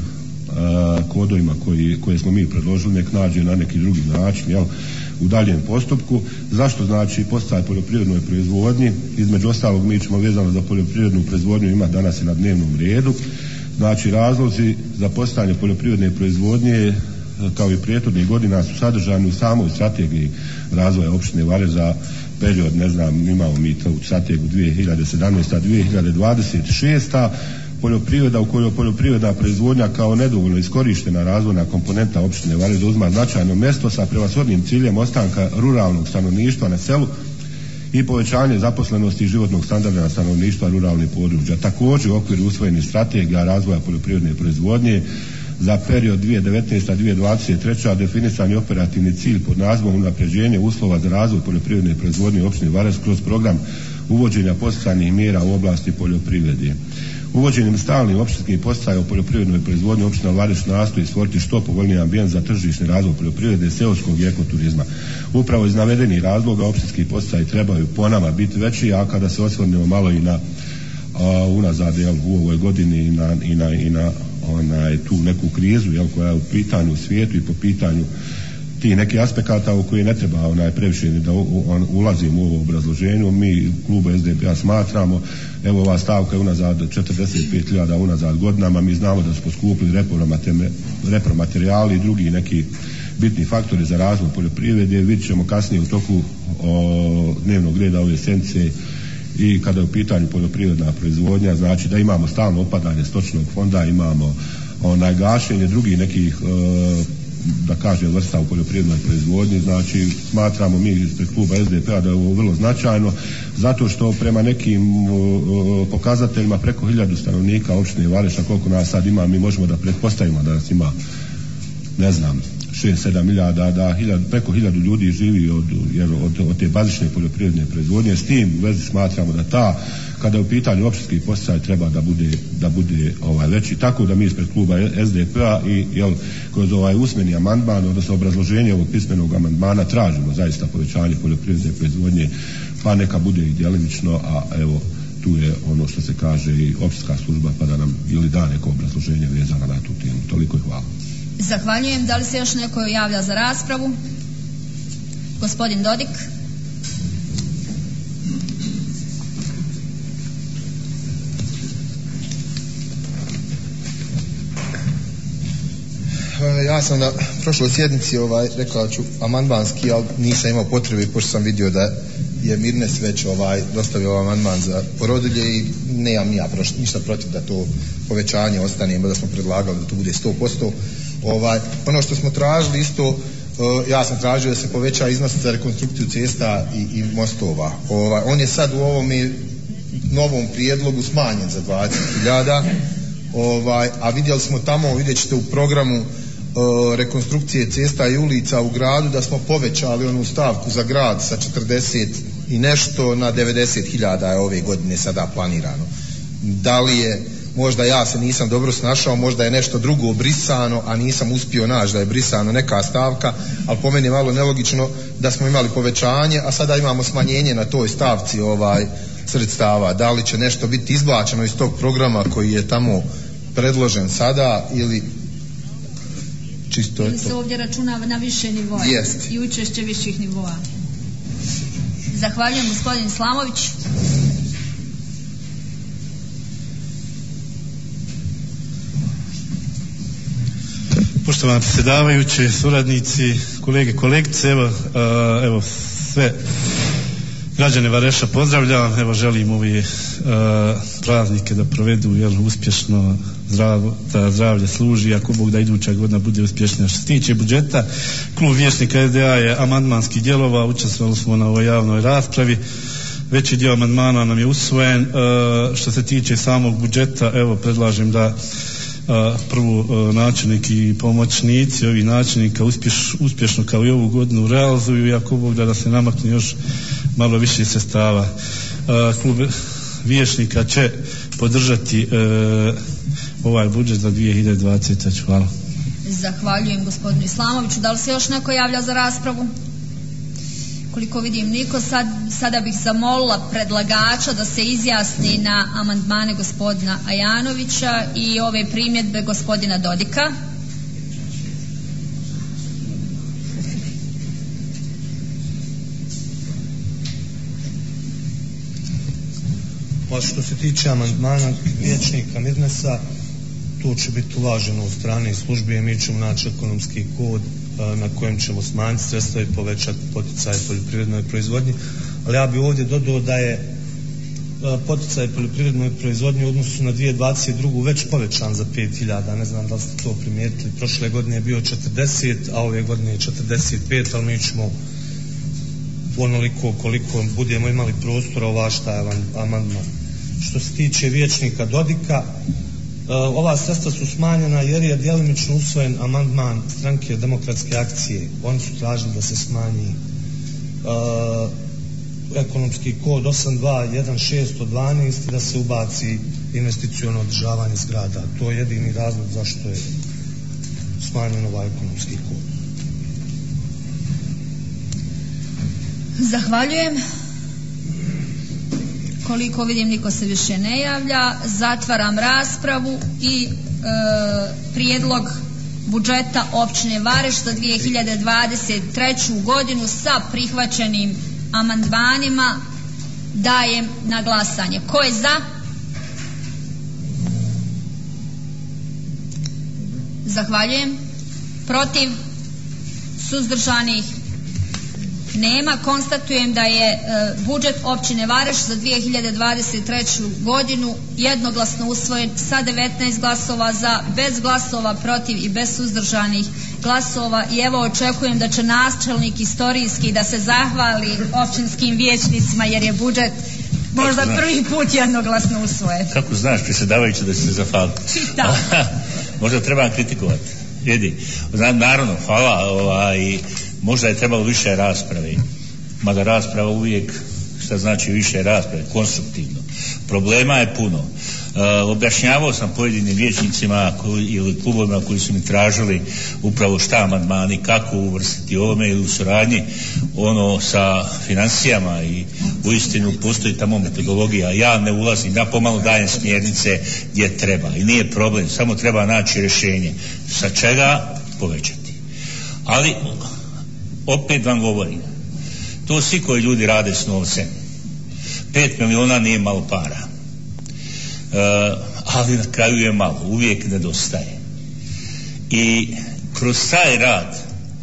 uh, kodovima koji, koje smo mi predložili, nek nađe na neki drugi način, jel, u daljem postupku. Zašto znači podsticaj poljoprivrednoj proizvodnji? Između ostalog mi ćemo vezano za poljoprivrednu proizvodnju imati danas i na dnevnom redu. Znači razlozi za podsticanje poljoprivredne proizvodnje kao i prethodnih godina su sadržani u samoj strategiji razvoja opštine Varež za period, ne znam, imamo mi to u strategiju dvije hiljade sedamnaesta do dvije hiljade dvadeset šesta. Poljoprivreda u kojoj poljoprivredna proizvodnja kao nedovoljno iskorištena razvojna komponenta opštine Varež uzma značajno mjesto sa prevashodnim ciljem ostanka ruralnog stanovništva na selu i povećanje zaposlenosti i životnog standarda stanovništva ruralnih područja. Također u okviru usvojenih strategija razvoja poljoprivredne proizvodnje za period dvije hiljade devetnaesta do dvije hiljade dvadeset treće definisan je operativni cilj pod nazivom unapređenje uslova za razvoj poljoprivredne proizvodnje u opštini Varež kroz program uvođenja podsticajnih mjera u oblasti poljoprivrede. Uvođenjem stalnih opštinskih podsticaja u poljoprivrednoj proizvodnji opština Varež nastoji stvoriti što povoljniji ambijent za tržišni razvoj poljoprivrede, seoskog i ekoturizma. Upravo iz navedenih razloga opštinski podsticaji trebaju po nama biti veći, a kada se osvrnemo malo i na a, unazad jel, u ovoj godini i na, i na, i na onaj, tu neku krizu jel, koja je u pitanju u svijetu i po pitanju ti neki aspekata u koje ne treba onaj previše da on, ulazimo u ovo obrazloženju. Mi u klubu S D P-a smatramo, evo ova stavka je unazad četrdeset pet hiljada unazad godinama, mi znamo da su poskupili repromaterijali i drugi neki bitni faktori za razvoj poljoprivrede. Vidjet ćemo kasnije u toku o, dnevnog reda ove sjednice i kada je u pitanju poljoprivredna proizvodnja, znači da imamo stalno opadanje stočnog fonda, imamo onaj gašenje drugih nekih e, da kažem vrsta u poljoprivrednoj proizvodnji. Znači smatramo mi ispred kluba S D P-a da je ovo vrlo značajno zato što prema nekim o, pokazateljima preko hiljadu stanovnika opštine Varež, koliko nas sad ima, mi možemo da pretpostavimo da nas ima ne znam šest sedam hiljada, da hiljad, preko hiljadu ljudi živi od, jer, od, od te bazične poljoprivredne proizvodnje. S tim u vezi smatramo da ta, kada je u pitanju opštinski podsticaj, treba da bude, da bude ovaj, veći. Tako da mi ispred kluba S D P-a i jel, kroz ovaj usmeni amandman, odnosno obrazloženje ovog pismenog amandmana tražimo zaista povećanje poljoprivredne proizvodnje, pa neka bude i djelimično, a evo tu je ono što se kaže i opštinska služba pa da nam ili da neko obrazloženje vezano na tu temu. Toliko i hvala. Zahvaljujem. Da li se još neko javlja za raspravu? Gospodin Dodik. Ja sam na prošloj sjednici ovaj, rekao ću amandmanski, ali nisam imao potrebe pošto sam vidio da je Mirnes već ovaj, dostavio ovaj amandman za porodilje i nemam ja prošlo, ništa protiv da to povećanje ostane, da smo predlagali da to bude sto posto. Ovaj, ono što smo tražili isto, uh, ja sam tražio da se poveća iznos za rekonstrukciju cesta i, i mostova. Ovaj, on je sad u ovom novom prijedlogu smanjen za dvadeset hiljada, ovaj, a vidjeli smo tamo, vidjet ćete u programu uh, rekonstrukcije cesta i ulica u gradu da smo povećali onu stavku za grad sa četrdeset i nešto na devedeset hiljada je ove godine sada planirano. Da li je, možda ja se nisam dobro snašao, možda je nešto drugo brisano, a nisam uspio naći da je brisano neka stavka, ali po meni je malo nelogično da smo imali povećanje, a sada imamo smanjenje na toj stavci ovaj sredstava. Da li će nešto biti izbačeno iz tog programa koji je tamo predložen sada ili čisto ili se ovdje računa na više nivoa i učešće viših nivoa. Zahvaljujem. Gospodin Slamović. Poštovani predsjedavajući, suradnici, kolege, kolegice, evo, uh, evo sve Građane Vareša pozdravljam, evo želim ove uh, praznike da provedu jel, uspješno, zdravo, da zdravlje služi, ako Bog da iduća godina bude uspješnija. Što se tiče budžeta, klub Vijećnika S D A je amandmanski djelovao, učestvovali smo na ovoj javnoj raspravi, veći dio amandmana nam je usvojen. Uh, što se tiče samog budžeta, evo predlažem da Uh, prvo uh, načelnik i pomoćnici ovih načelnika uspješ, uspješno kao i ovu godinu realizuju, i ako Bog da, da se namakne još malo više sredstava. Uh, klub Vijećnika će podržati uh, ovaj budžet za dvije hiljade dvadesete. Hvala. Zahvaljujem gospodinu Islamoviću. Da li se još neko javlja za raspravu? Koliko vidim niko, sad, sada bih zamolila predlagača da se izjasni na amandmane gospodina Ajanovića i ove primjedbe gospodina Dodika. Pa što se tiče amandmana vijećnika Mirnesa, to će biti uvaženo od strane službe, mi ćemo naći ekonomski kod na kojem ćemo smanjiti sredstva i povećati poticaj poljoprivrednoj proizvodnji, ali ja bih ovdje dodao da je poticaj poljoprivrednoj proizvodnji u odnosu na dvije hiljade dvadeset drugu već povećan za pet hiljada, ne znam da li ste to primijetili, prošle godine je bio četrdeset, a ove godine je četrdeset pet, ali mi ćemo onoliko koliko budemo imali prostora uvažiti taj amandman. Što se tiče vijećnika Dodika, ova sredstva su smanjena jer je djelimično usvojen amandman Stranke demokratske akcije. Oni su tražili da se smanji uh, ekonomski kod osam dva jedan šest jedan dva i da se ubaci investiciono održavanje zgrada. To je jedini razlog zašto je smanjen ovaj ekonomski kod. Zahvaljujem. Koliko vidim niko se više ne javlja, zatvaram raspravu i e, prijedlog budžeta općine Vareš za dvije hiljade dvadeset treću godinu sa prihvaćenim amandmanima dajem na glasanje. Ko je za? Zahvaljujem. Protiv? Suzdržanih? Nema. Konstatujem da je e, budžet općine Vareš za dvije hiljade dvadeset treću godinu jednoglasno usvojen sa devetnaest glasova za, bez glasova protiv i bez suzdržanih glasova. I evo očekujem da će načelnik istorijski da se zahvali općinskim vijećnicima jer je budžet možda prvi put jednoglasno usvojen. Kako znaš, predsjedavajući, da će se zahvaliti? Čitam. Možda trebam kritikovati. Vidi, naravno, hvala, ovaj, možda je trebalo više rasprave, mada rasprava uvijek, šta znači više rasprave, konstruktivno. Problema je puno. E, objašnjavao sam pojedinim vijećnicima koji, ili klubovima koji su mi tražili upravo šta amandmani, kako uvrstiti ovome ili u suradnji ono sa financijama i uistinu postoji tamo metodologija. Ja ne ulazim, ja pomalo dajem smjernice gdje treba i nije problem, samo treba naći rješenje sa čega povećati. Ali opet vam govorim, to svi koji ljudi rade s novcem, pet miliona nije malo para, e, ali na kraju je malo, uvijek nedostaje. I kroz taj rad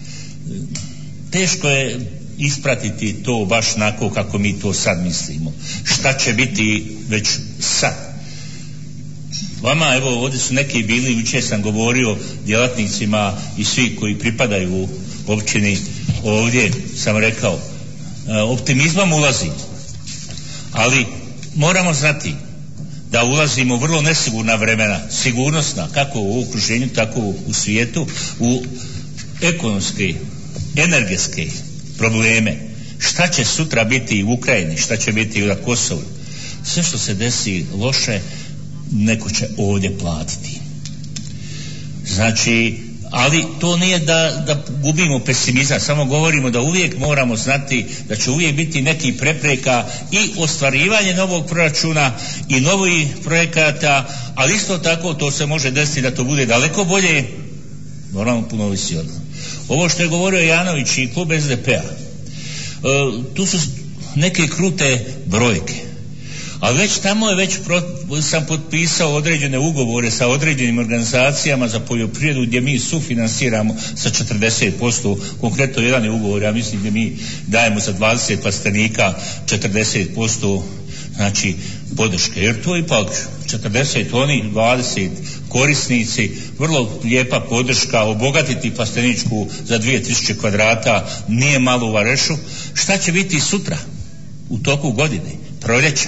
teško je ispratiti to baš onako kako mi to sad mislimo. Šta će biti već sad? Vama, evo, ovdje su neki bili, jučer sam govorio djelatnicima i svi koji pripadaju u općini, ovdje sam rekao, optimizmom ulazim, ali moramo znati da ulazimo u vrlo nesigurna vremena, sigurnosna, kako u okruženju, tako u svijetu, u ekonomske, energetske probleme. Šta će sutra biti u Ukrajini, šta će biti na Kosovu? Sve što se desi loše, neko će ovdje platiti. Znači, ali to nije da, da gubimo pesimizam, samo govorimo da uvijek moramo znati da će uvijek biti neki prepreka i ostvarivanje novog proračuna i novih projekata, ali isto tako to se može desiti da to bude daleko bolje, moramo puno ovisi od. Ovo što je govorio Janović i klub S D P-a, e, tu su neke krute brojke, Ali već tamo je već pro, sam potpisao određene ugovore sa određenim organizacijama za poljoprivredu gdje mi sufinansiramo sa četrdeset posto, konkretno jedan je ugovor, ja mislim gdje mi dajemo za dvadeset plastenika četrdeset posto znači podrške, jer to je ipak četrdeset oni, dvadeset korisnici, vrlo lijepa podrška, obogatiti plasteničku za dvije tisuće kvadrata, nije malo u Varešu. Šta će biti sutra u toku godine, proljeća?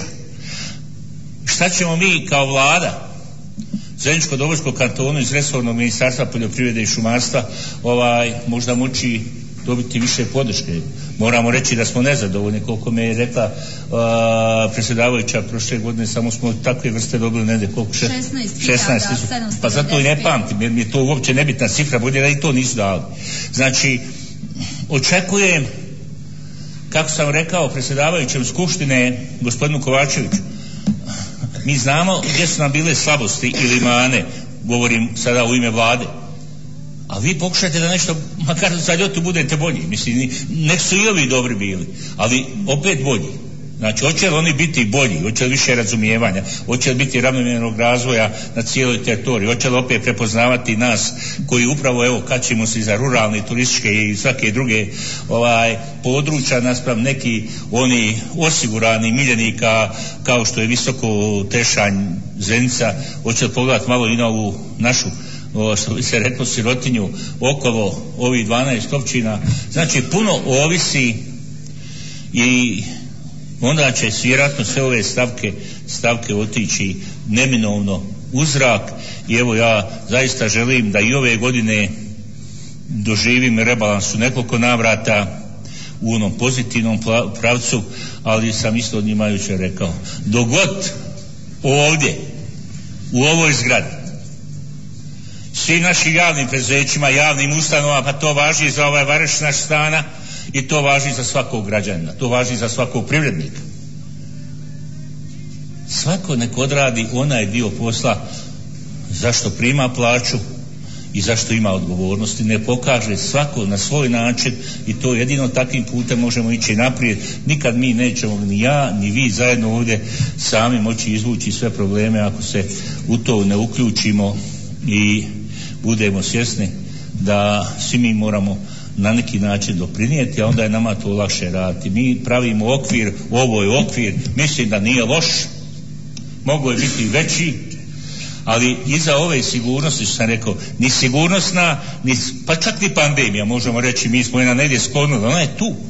Šta ćemo mi kao vlada Zeničko-Dobojskog kantona iz resornog ministarstva poljoprivrede i šumarstva ovaj, možda moći dobiti više podrške? Moramo reći da smo nezadovoljni, koliko me je rekla uh, predsjedavajuća, prošle godine samo smo takve vrste dobili negdje koliko še, šesnaest tisuća, pa zato i ne pamtim jer mi je to uopće nebitna cifra, bolje da i to nisu dali. Znači očekujem, kako sam rekao predsjedavajućem Skupštine gospodinu Kovačeviću, mi znamo gdje su nam bile slabosti ili mane, govorim sada u ime vlade, a vi pokušajte da nešto, makar za ljotu budete bolji, mislim, nek su i ovi dobri bili, ali opet bolji. Znači, hoće li oni biti bolji, hoće li više razumijevanja, hoće li biti ravnomjernog razvoja na cijeloj teritoriji, hoće li opet prepoznavati nas koji upravo, evo, kačimo se za ruralne, turističke i svake druge ovaj, područja naspram neki oni osigurani miljenika kao što je Visoko, Tešanj, Zenica, hoće li pogledati malo i na ovu našu, o, što bi se reklo, sirotinju okolo ovih dvanaest općina. Znači, puno ovisi i onda će vjerojatno sve ove stavke, stavke otići neminovno u zrak i evo ja zaista želim da i ove godine doživim rebalans u nekoliko navrata u onom pozitivnom pravcu, ali sam isto od njima jučer rekao, dogod ovdje u ovoj zgradi svi našim javnim preduzećima, javnim ustanovama, pa to važi za ovaj Vareš naš stana i to važi za svakog građanina, to važi za svakog privrednika. Svako nek odradi onaj dio posla zašto prima plaću i zašto ima odgovornosti, ne pokaže svako na svoj način i to jedino takvim putem možemo ići naprijed. Nikad mi nećemo, ni ja ni vi zajedno ovdje sami moći izvući sve probleme ako se u to ne uključimo i budemo svjesni da svi mi moramo na neki način doprinijeti, a onda je nama to lakše raditi. Mi pravimo okvir, ovo je okvir, mislim da nije loš, mogu je biti veći, ali iza ove sigurnosti, što sam rekao, ni sigurnosna, ni, pa čak ni pandemija, možemo reći, mi smo je na negdje sklonili, ona je tu.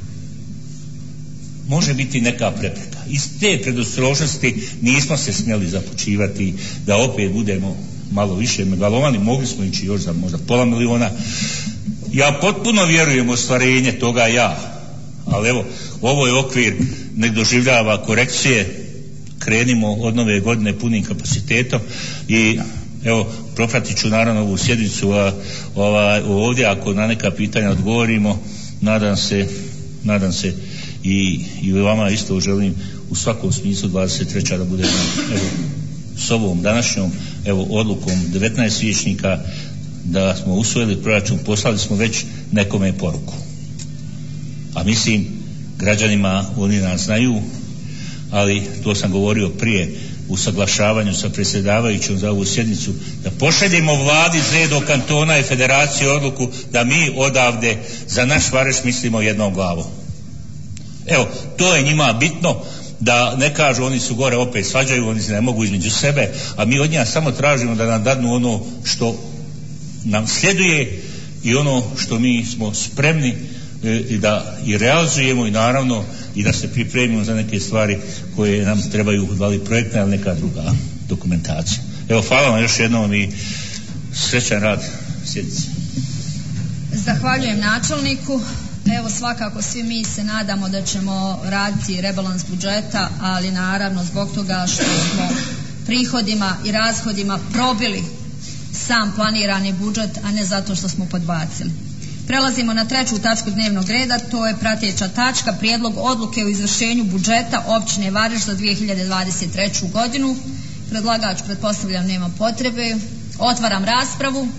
Može biti neka prepreka. Iz te predostrožnosti nismo se smjeli započivati da opet budemo malo više megalomani, mogli smo ići još za možda pola miliona. Ja potpuno vjerujem u ostvarenje toga ja, ali evo, ovo je okvir, nek doživljava korekcije, krenimo od nove godine punim kapacitetom i evo, propratit ću naravno ovu sjednicu a, ova, ovdje, ako na neka pitanja odgovorimo, nadam se, nadam se i, i vama isto želim u svakom smislu dvadeset treća da budemo, evo, s ovom današnjom, evo, odlukom devetnaest vijećnika da smo usvojili proračun, poslali smo već nekome poruku. A mislim, građanima oni nas znaju, ali to sam govorio prije u saglašavanju sa predsjedavajućom za ovu sjednicu, da pošaljemo vladi Zedo kantona i federacije odluku da mi odavde za naš Vareš mislimo jednom glavom. Evo, to je njima bitno, da ne kažu oni su gore opet svađaju, oni se ne mogu između sebe, a mi od njega samo tražimo da nam dadnu ono što nam sljeduje i ono što mi smo spremni e, i da i realizujemo i naravno i da se pripremimo za neke stvari koje nam trebaju, da li projektna ili neka druga dokumentacija. Evo, hvala vam još jednom i srećan rad sjednice. Zahvaljujem načelniku. Evo, svakako svi mi se nadamo da ćemo raditi rebalans budžeta, ali naravno zbog toga što smo prihodima i rashodima probili sam planirani budžet, a ne zato što smo podbacili. Prelazimo na treću tačku dnevnog reda, to je prateća tačka, prijedlog odluke o izvršenju budžeta općine Vareš za dvije hiljade dvadeset treću godinu. Predlagač, pretpostavljam, nema potrebe. Otvaram raspravu.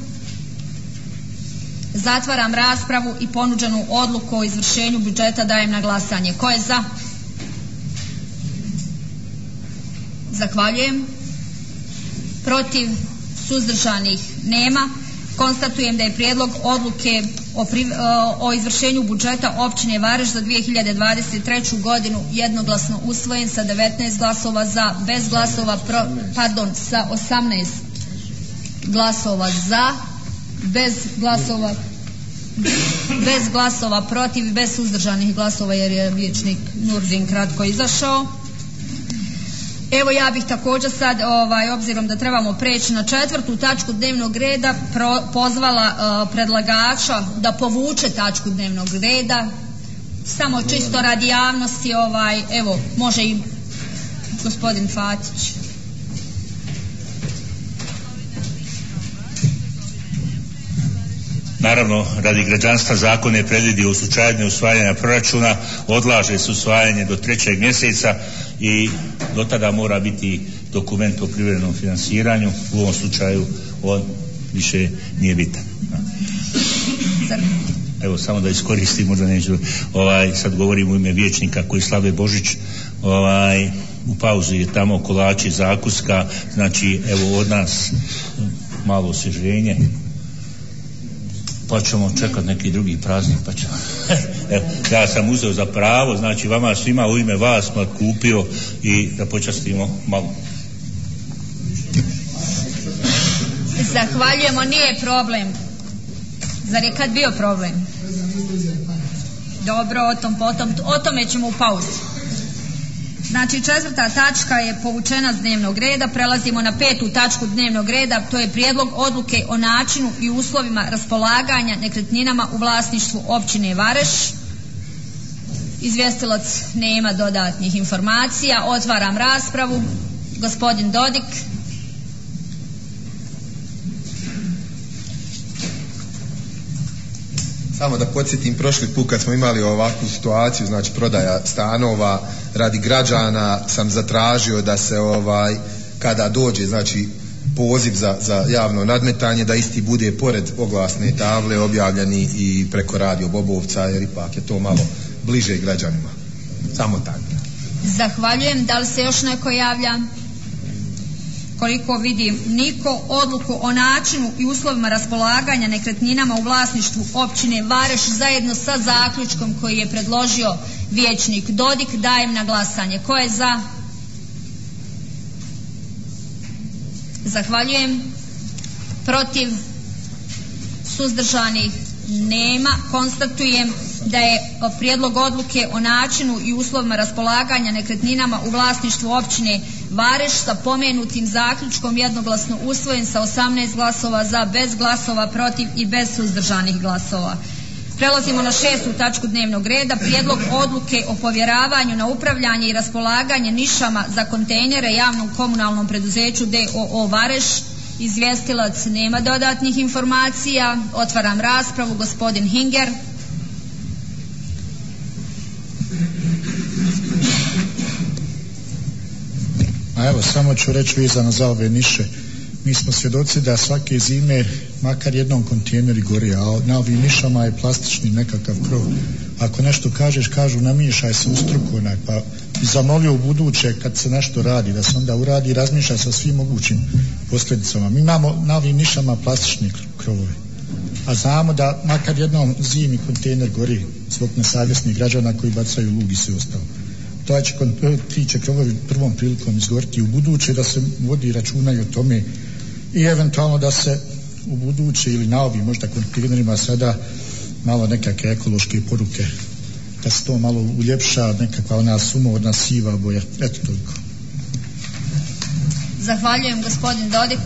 Zatvaram raspravu i ponuđenu odluku o izvršenju budžeta dajem na glasanje. Ko je za? Zahvaljujem. Protiv? Suzdržanih? Nema. Konstatujem da je prijedlog odluke o, pri, o izvršenju budžeta općine Vareš za dvije hiljade dvadeset treću godinu jednoglasno usvojen sa devetnaest glasova za, bez glasova pro, pardon, sa osamnaest glasova za, bez glasova bez glasova protiv i bez suzdržanih glasova jer je vijećnik Nurdin kratko izašao. Evo ja bih također sad, ovaj, obzirom da trebamo preći na četvrtu tačku dnevnog reda, pro, pozvala uh, predlagača da povuče tačku dnevnog reda. Samo čisto radi javnosti, ovaj, evo, može i gospodin Fatić. Naravno, radi građanstva zakon je predvidio u slučaju neusvajanja proračuna, odlaže se usvajanje do trećeg mjeseca i do tada mora biti dokument o privremenom finansiranju. U ovom slučaju on više nije bitan. Evo, samo da iskoristim, možda neću, ovaj, sad govorim u ime vijećnika koji slave Božić, ovaj, u pauzi je tamo kolači, zakuska, znači evo od nas malo osvježenje. Pa ćemo čekati neki drugi praznik, pa ćemo. Evo, ja sam uzeo za pravo, znači vama svima u ime vas smo kupio i da počastimo malo. Zahvaljujemo, nije problem. Zar je kad bio problem? Dobro, o tom potom, o tome ćemo u pauzi. Znači četvrta tačka je povučena s dnevnog reda. Prelazimo na petu tačku dnevnog reda, to je prijedlog odluke o načinu i uslovima raspolaganja nekretninama u vlasništvu općine Vareš. Izvjestilac nema dodatnih informacija. Otvaram raspravu. Gospodin Dodik. Samo da podsjetim, prošli put kad smo imali ovakvu situaciju, znači prodaja stanova radi građana, sam zatražio da se ovaj kada dođe znači poziv za, za javno nadmetanje da isti bude pored oglasne table objavljeni i preko radio Bobovca, jer ipak je to malo bliže građanima. Samo tako. Zahvaljujem. Da li se još neko javlja? Koliko vidim niko. Odluku o načinu i uslovima raspolaganja nekretninama u vlasništvu općine Vareš zajedno sa zaključkom koji je predložio vijećnik Dodik dajem na glasanje. Ko je za? Zahvaljujem. Protiv? Suzdržanih? Nema. Konstatujem da je prijedlog odluke o načinu i uslovima raspolaganja nekretninama u vlasništvu općine Vareš sa pomenutim zaključkom jednoglasno usvojen sa osamnaest glasova za, bez glasova protiv i bez suzdržanih glasova. Prelazimo na šestu tačku dnevnog reda, prijedlog odluke o povjeravanju na upravljanje i raspolaganje nišama za kontejnere javnom komunalnom preduzeću D O O Vareš. Izvjestilac nema dodatnih informacija. Otvaram raspravu. Gospodin Hinger. A evo, samo ću reći vezano za ove niše. Mi smo svjedoci da svake zime makar jednom kontejneri gori, a na ovim nišama je plastični nekakav krov. Ako nešto kažeš, kažu namiješaj se u struku onaj, pa zamolio u buduće kad se nešto radi, da se onda uradi i razmišlja sa svim mogućim posljedicama. Mi imamo na ovim nišama plastični krovove, a znamo da makar jednom zimi kontejner gori zbog nesavjesnih građana koji bacaju lug i sve ostalo. To će, ti će krovovi prvom prilikom izgoriti u buduće, da se vodi računa i o tome i eventualno da se u buduće ili na ovim možda kontejnerima sada malo nekakve ekološke poruke, da se to malo uljepša, nekakva ona sumorna siva boja. Eto toliko. Zahvaljujem. Gospodin Dodik.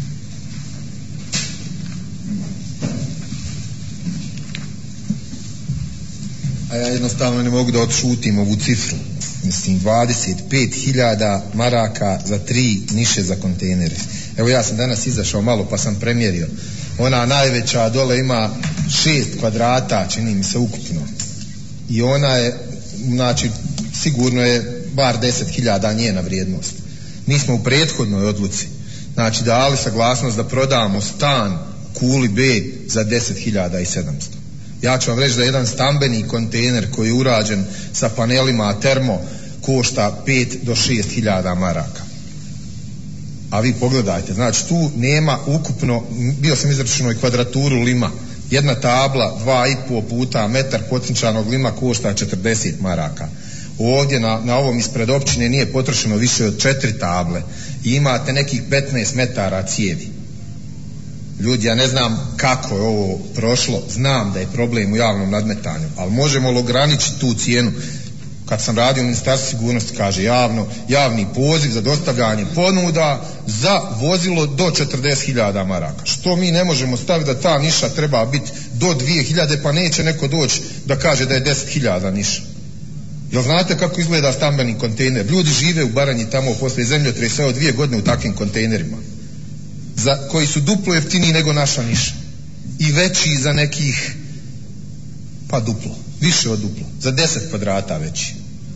A ja jednostavno ne mogu da odšutim ovu cifru. Mislim, dvadeset pet hiljada maraka za tri niše za kontejnere. Evo ja sam danas izašao malo pa sam premjerio. Ona najveća dole ima šest kvadrata, čini mi se ukupno. I ona je, znači, sigurno je bar deset hiljada njena vrijednost. Mi smo u prethodnoj odluci, znači, dali saglasnost da prodamo stan Kuli B za deset hiljada i sedamsto. Ja ću vam reći da jedan stambeni kontejner koji je urađen sa panelima termo košta pet do šest hiljada maraka. A vi pogledajte, znači tu nema ukupno, bio sam izračunao i kvadraturu lima, jedna tabla dva i pol puta metar pocinčanog lima košta četrdeset maraka. Ovdje na, na ovom ispred općine nije potrošeno više od četiri table i imate nekih petnaest metara cijevi. Ljudi, ja ne znam kako je ovo prošlo, znam da je problem u javnom nadmetanju, ali možemo li ograničiti tu cijenu? Kad sam radio u Ministarstvu sigurnosti, kaže javno, javni poziv za dostavljanje ponuda za vozilo do četrdeset hiljada maraka. Što mi ne možemo staviti da ta niša treba biti do dvije hiljade, pa neće neko doći da kaže da je deset hiljada niša. Jel znate kako izgleda stambeni kontejner? Ljudi žive u Baranji tamo poslije zemljotresa od dvije godine u takvim kontejnerima, za, koji su duplo jeftiniji nego naša niša. I veći za nekih, pa duplo, više od duplo, za deset kvadrata veći.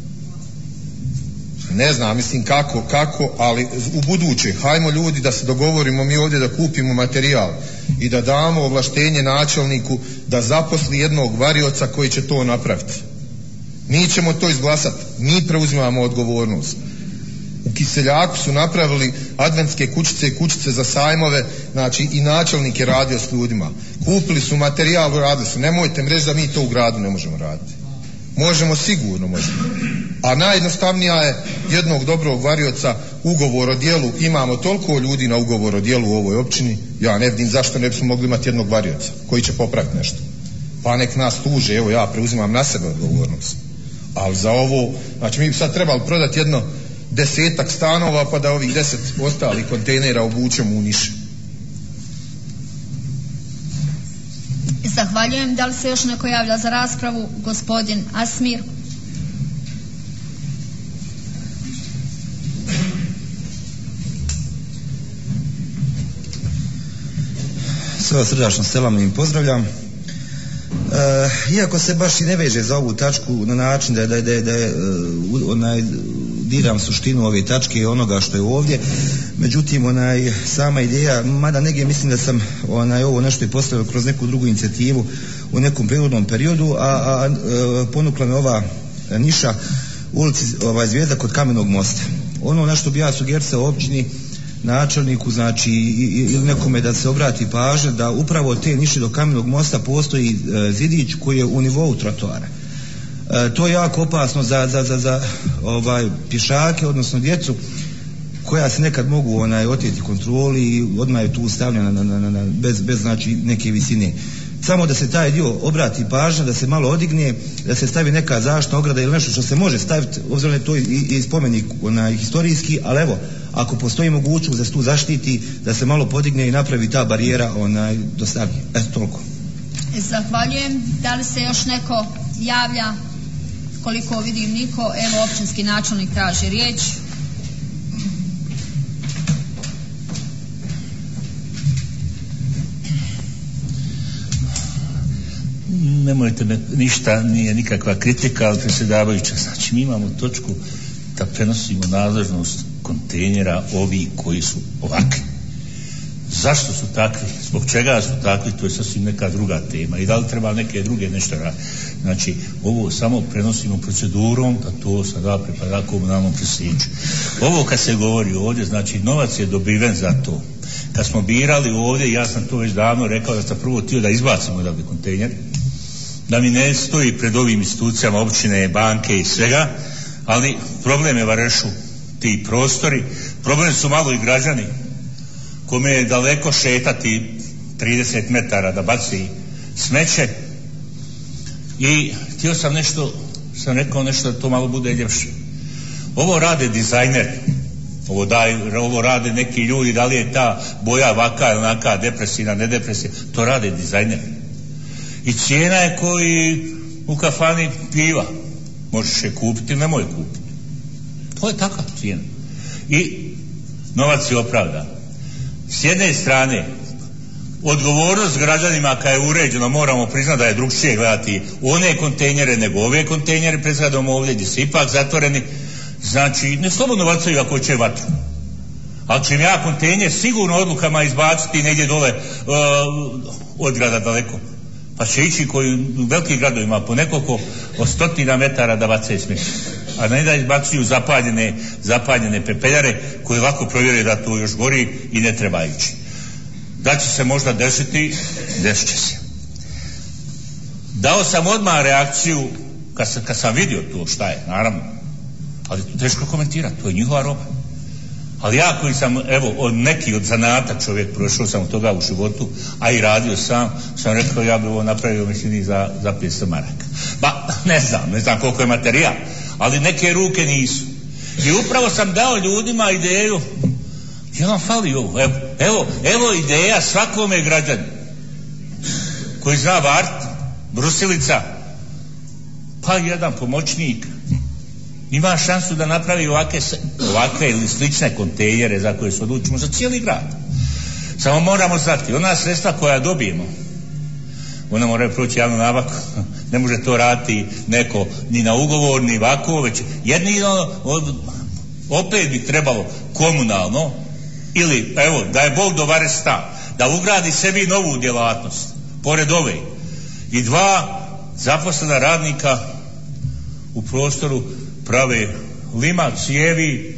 Ne znam, mislim kako, kako, ali u buduće, hajmo ljudi da se dogovorimo mi ovdje da kupimo materijal i da damo ovlaštenje načelniku da zaposli jednog varioca koji će to napraviti. Mi ćemo to izglasati, mi preuzimamo odgovornost. U Kiseljaku su napravili adventske kućice i kućice za sajmove, znači i načelnik je radio s ljudima. Kupili su materijal, radili su. Nemojte reći da mi to u gradu ne možemo raditi. Možemo, sigurno možemo. A najjednostavnija je jednog dobrog varioca, ugovor o djelu. Imamo toliko ljudi na ugovor o djelu u ovoj općini, ja ne vidim zašto ne bismo mogli imati jednog varioca koji će popraviti nešto. Pa nek nas tuže, evo ja preuzimam na sebe odgovornost. Ali za ovo, znači mi bi sad trebali prodati jedno desetak stanova pa da ovih deset ostalih kontejnera obučemo u niše. Zahvaljujem. Da li se još neko javlja za raspravu? Gospodin Asmir. Sve vas srdačno selam i pozdravljam. E, iako se baš i ne veže za ovu tačku na način da, da, da, da onaj, diram suštinu ove tačke i onoga što je ovdje, međutim onaj, sama ideja, mada negdje mislim da sam onaj, ovo nešto i postavio kroz neku drugu inicijativu u nekom prirodnom periodu, a, a, a ponukla me ova niša u ulici ovaj, Zvijezda kod Kamenog mosta. Ono na što bi ja sugerisao općini, načelniku, znači ili nekome da se obrati pažnja da upravo te niše do Kamenog mosta postoji e, zidić koji je u nivou trotoara. E, to je jako opasno za, za, za, za ovaj, pješake, odnosno djecu koja se nekad mogu onaj, oteti kontroli i odmah je tu stavljena na, na, na, na, bez, bez znači neke visine. Samo da se taj dio obrati pažnja, da se malo odigne, da se stavi neka zaštitna ograda ili nešto što se može staviti, obzirom je to i, i spomenik onaj, historijski, ali evo, ako postoji mogućnost da se tu zaštiti, da se malo podigne i napravi ta barijera onaj, dostavi. Eto, toliko. Zahvaljujem. Da li se još neko javlja? Koliko vidim niko, evo općinski načelnik traži riječ. Nemojte me, ništa, nije nikakva kritika, ali predsjedavajuća, znači mi imamo točku da prenosimo nadležnost kontejnera ovi koji su ovakvi. Zašto su takvi? Zbog čega su takvi? To je sasvim neka druga tema. I da li treba neke druge nešto raditi? Znači, ovo samo prenosimo procedurom, da to sada pripada komunalnom predsjeđu. Ovo kad se govori ovdje, znači novac je dobiven za to. Kad smo birali ovdje, ja sam to već davno rekao da sam prvo htio da izbacimo odavde kontejner, da mi ne stoji pred ovim institucijama općine, banke i svega, ali problem je Varešu ti prostori, problem su malo i građani kome je daleko šetati trideset metara da baci smeće i htio sam nešto, sam rekao nešto da to malo bude ljepše. Ovo rade dizajner, ovo, daj, ovo rade neki ljudi, da li je ta boja ovaka ili onaka, depresivna, nedepresivna, to rade dizajner. I cijena je koji u kafani piva. Možeš je kupiti, nemoj kupiti. To je takva cijena. I novac je opravdan. S jedne strane, odgovornost građanima kad je uređeno, moramo priznati da je drugčije gledati one kontejnere nego ove kontejnere pred zgradom ovdje gdje su ipak zatvoreni. Znači, ne slobodno bacaju ako će vatru. Ali će mi ja kontejner sigurno odlukama izbaciti negdje dole uh, od grada daleko. Pa će ići koji u velikim gradovima po nekoliko od stotina metara da bacaju smeće. a ne da izbacuju zapaljene, zapaljene pepeljare koje lako provjere da to još gori i ne treba ići. Da će se možda desiti, desit će se. Dao sam odmah reakciju kad sam, kad sam vidio to šta je, naravno, ali to teško komentirati, to je njihova roba. Ali ja koji sam, evo, od neki od zanata čovjek, prošao sam od toga u životu, a i radio sam, sam rekao ja bi ovo napravio mislim za, za petsto maraka. Ba, ne znam, ne znam koliko je materijal, ali neke ruke nisu. I upravo sam dao ljudima ideju, gdje vam fali ovo? Evo, evo, evo ideja svakome građanu koji zna vart, brusilica, pa jedan pomoćnik ima šansu da napravi ovakve, ovakve ili slične kontejnere za koje se odlučimo za cijeli grad. Samo moramo znati, ona sredstva koja dobijemo, ona mora proći javnu nabavku, ne može to raditi neko ni na ugovor, ni ovako, već jedino opet bi trebalo komunalno, ili evo, da je Bog dobar stav, da ugradi sebi novu djelatnost, pored ove, i dva zaposlena radnika u prostoru prave lima, cijevi,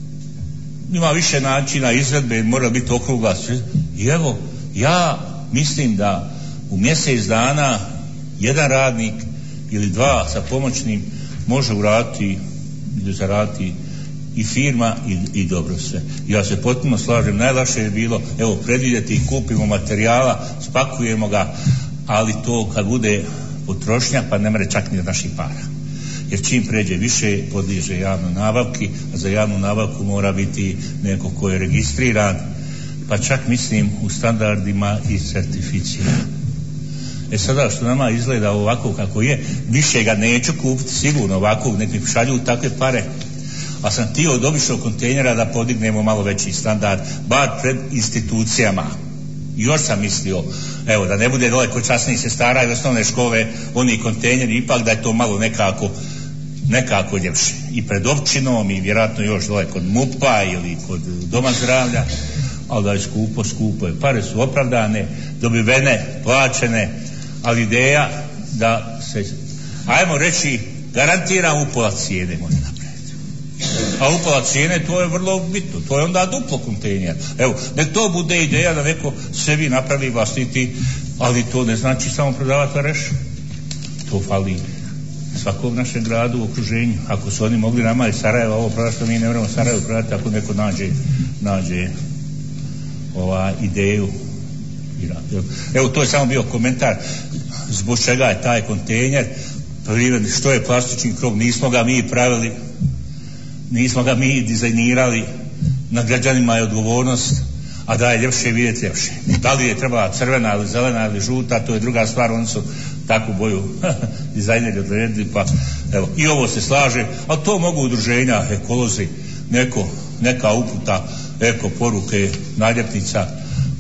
ima više načina izvedbe, mora biti okrugla. I evo, ja mislim da u mjesec dana jedan radnik ili dva sa pomoćnim može uraditi ili zaraditi i firma i, i dobro sve. Ja se potpuno slažem, najlakše je bilo, evo, predvidjeti i kupimo materijala, spakujemo ga, ali to kad bude potrošnja, pa ne mre čak ni od naših para. Jer čim pređe više podliježe javnoj nabavki, a za javnu nabavku mora biti neko ko je registriran, pa čak mislim u standardima i certificiran. E sada što nama izgleda ovako kako je, više ga neću kupiti sigurno ovako, nek mi šalju takve pare, a sam htio od običnog kontejnera da podignemo malo veći standard, bar pred institucijama. Još sam mislio, evo, da ne bude dole kod časnih sestara i osnovne škole, oni kontejneri, ipak da je to malo nekako nekako ljepše. I pred općinom i vjerojatno još dole kod MUP-a ili kod doma zdravlja, ali da je skupo, skupo je. Pare su opravdane, dobivene, plaćene, ali ideja da se, ajmo reći, garantiram upola cijene može napraviti. A upola cijene, to je vrlo bitno, to je onda duplo kontejner. Evo, nek to bude ideja da neko sebi napravi vlastiti, ali to ne znači samo prodavati vareš. To fali svakom našem gradu u okruženju. Ako su oni mogli nama iz Sarajeva ovo prodati, što mi ne moramo Sarajevo prodati, ako neko nađe nađe ova ideju. Evo, to je samo bio komentar zbog čega je taj kontejner priveden, što je plastični krov, nismo ga mi pravili, nismo ga mi dizajnirali, na građanima je odgovornost, a da je ljepše vidjeti ljepše. Da li je trebala crvena ili zelena ili žuta, to je druga stvar, oni su takvu boju dizajneri odredili, pa evo, i ovo se slaže, a to mogu udruženja, ekolozi, neko, neka uputa, eko poruke, naljepnica,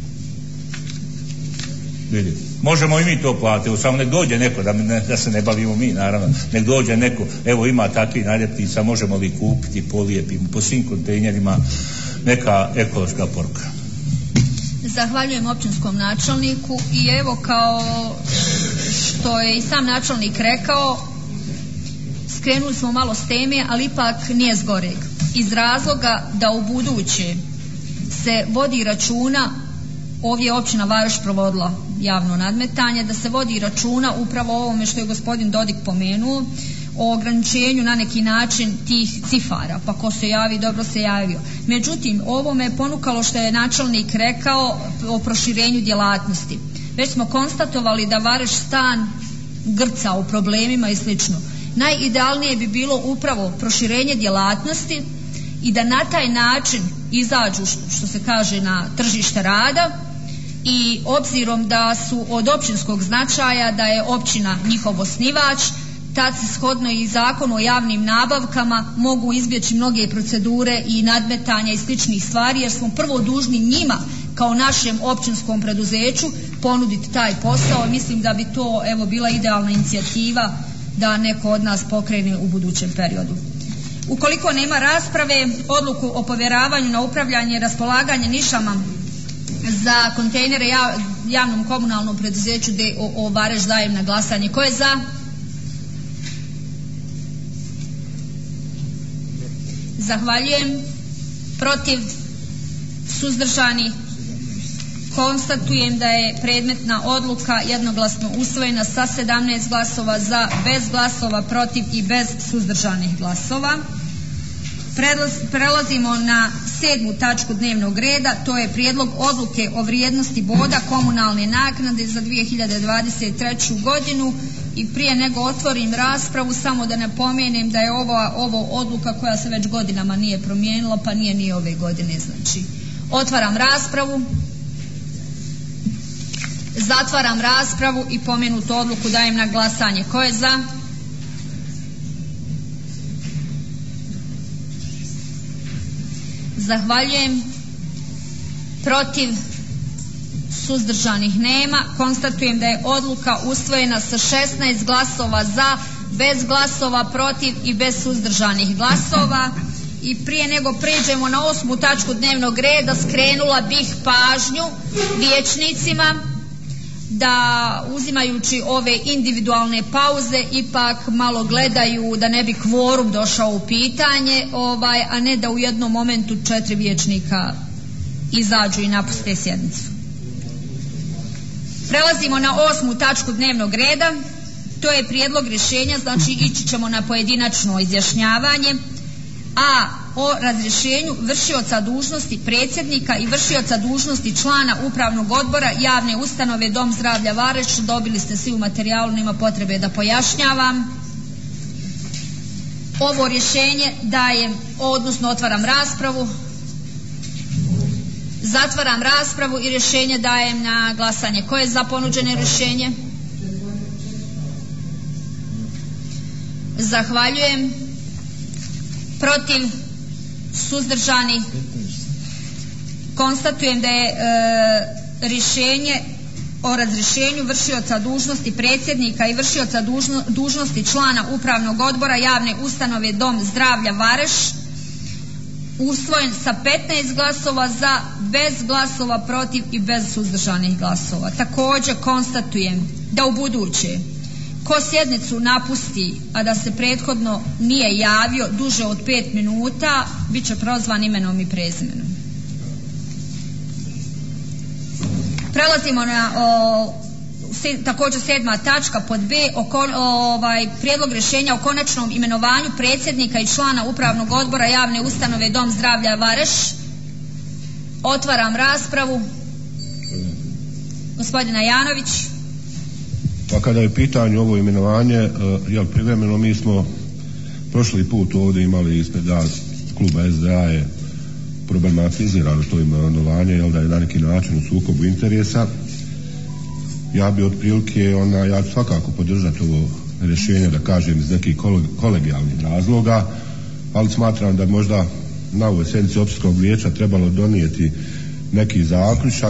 vidi. Možemo i mi to platiti, samo nek dođe neko, da, ne, da se ne bavimo mi, naravno, nek dođe neko, evo ima takvih naljepnica, možemo li kupiti, polijepimo po svim kontejnerima, neka ekološka poruka. Zahvaljujem općinskom načelniku i evo, kao što je i sam načelnik rekao, skrenuli smo malo s teme, ali ipak nije zgoreg. Iz razloga da u buduće se vodi računa, ovdje je općina Varoš provodila javno nadmetanje, da se vodi računa upravo o ovome što je gospodin Dodik pomenuo, o ograničenju na neki način tih cifara, pa ko se javi, dobro se javio. Međutim, ovo me je ponukalo što je načelnik rekao o proširenju djelatnosti. Već smo konstatovali da Vareš stan grca u problemima i slično. Najidealnije bi bilo upravo proširenje djelatnosti i da na taj način izađu, što se kaže, na tržište rada, i obzirom da su od općinskog značaja, da je općina njihov osnivač, tad se shodno i zakon o javnim nabavkama mogu izbjeći mnoge procedure i nadmetanja i sličnih stvari, jer smo prvo dužni njima kao našem općinskom preduzeću ponuditi taj posao. Mislim da bi to, evo, bila idealna inicijativa da neko od nas pokrene u budućem periodu. Ukoliko nema rasprave, odluku o povjeravanju na upravljanje i raspolaganje nišama za kontejnere javnom komunalnom preduzeću D O O Vareš dajem na glasanje. Ko je za? Zahvaljujem. Protiv? Suzdržani? Konstatujem da je predmetna odluka jednoglasno usvojena sa sedamnaest glasova za, bez glasova protiv i bez suzdržanih glasova. Prelazimo na sedmu tačku dnevnog reda, to je prijedlog odluke o vrijednosti boda komunalne naknade za dvije hiljade dvadeset treću godinu i prije nego otvorim raspravu samo da napomenem da je ova, ovo odluka koja se već godinama nije promijenila pa nije ni ove godine. Znači, otvaram raspravu. Zatvaram raspravu i pomenutu odluku dajem na glasanje. Ko je za? Zahvaljujem. Protiv? Suzdržanih nema. Konstatujem da je odluka usvojena sa šesnaest glasova za, bez glasova protiv i bez suzdržanih glasova. I prije nego pređemo na osmu tačku dnevnog reda, skrenula bih pažnju vijećnicima da uzimajući ove individualne pauze ipak malo gledaju da ne bi kvorum došao u pitanje, ovaj, a ne da u jednom momentu četiri vijećnika izađu i napuste sjednicu. Prelazimo na osmu tačku dnevnog reda, to je prijedlog rješenja, znači ići ćemo na pojedinačno izjašnjavanje. A. O razrješenju vršioca dužnosti predsjednika i vršioca dužnosti člana upravnog odbora javne ustanove Dom zdravlja Vareš. Dobili ste svi u materijalu, nema potrebe da pojašnjavam. Ovo rješenje dajem, odnosno otvaram raspravu. Zatvaram raspravu i rješenje dajem na glasanje. Ko je za ponuđene rješenje? Zahvaljujem. Protiv? Suzdržani? Konstatujem da je e, rješenje o razrješenju vršioca dužnosti predsjednika i vršioca dužno, dužnosti člana upravnog odbora javne ustanove Dom zdravlja Vareš usvojen sa petnaest glasova za, bez glasova protiv i bez suzdržanih glasova. Također konstatujem da u buduće ko sjednicu napusti, a da se prethodno nije javio duže od pet minuta, bit će prozvan imenom i prezimenom. Prelazimo na o, se, također sedma tačka pod B, o, o, ovaj, prijedlog rješenja o konačnom imenovanju predsjednika i člana upravnog odbora javne ustanove Dom zdravlja Vareš. Otvaram raspravu. Gospodina Janović. Pa kada je pitanje ovo imenovanje, uh, jel privremeno, mi smo prošli put ovdje imali ispred kluba S D A je problematizirano to imenovanje, jel da je na neki način u sukobu interesa. Ja bi otprilike, ona, ja ću svakako podržati ovo rješenje, da kažem, iz nekih kolegijalnih razloga, ali smatram da možda na ovoj sjednici općinskog vijeća trebalo donijeti neki zaključak.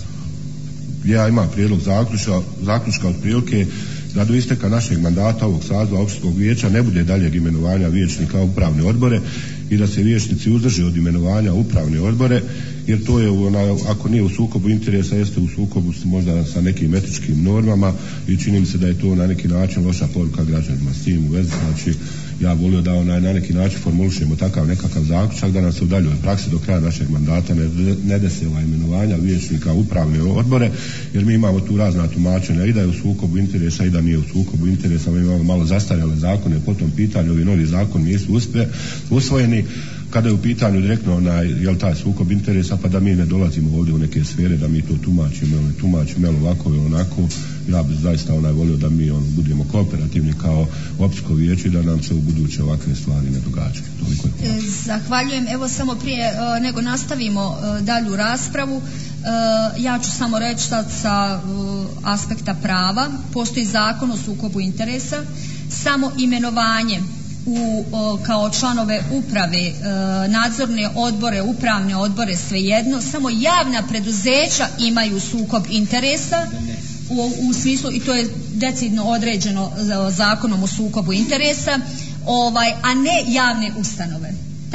Ja imam prijedlog zaključka, zaključka otprilike da do isteka našeg mandata ovog saziva općinskog vijeća ne bude daljeg imenovanja vijećnika u upravne odbore i da se vijećnici uzdrže od imenovanja u upravne odbore, jer to je ona, ako nije u sukobu interesa, jeste u sukobu možda sa nekim etičkim normama i čini mi se da je to na neki način loša poruka građanima. S tim u vezi, znači ja volio da onaj na neki način formulišemo takav nekakav zaključak da nas se udaljuje od prakse do kraja našeg mandata ne, ne dese ova imenovanja vijećnika u upravne odbore, jer mi imamo tu razna tumačenja i da je u sukobu interesa i da nije u sukobu interesa. Mi imamo malo zastarjale zakone po tom pitanju, ovi novi zakoni nisu uspje, usvojeni kada je u pitanju direktno onaj, jel taj sukob interesa, pa da mi ne dolazimo ovdje u neke sfere da mi to tumačimo, ne tumačimo jel ovako ili onako. Ja bih zaista onaj volio da mi on, budemo kooperativni kao općinsko vijeće i da nam se u buduće ovakve stvari ne događaju. Toliko je. E, zahvaljujem. Evo samo prije e, nego nastavimo e, dalju raspravu, e, ja ću samo reći sad sa e, aspekta prava. Postoji zakon o sukobu interesa, samo imenovanje u, o, kao članove uprave, e, nadzorne odbore, upravne odbore, svejedno, samo javna preduzeća imaju sukob interesa u, u smislu, i to je decidno određeno zakonom o sukobu interesa, ovaj, a ne javne ustanove.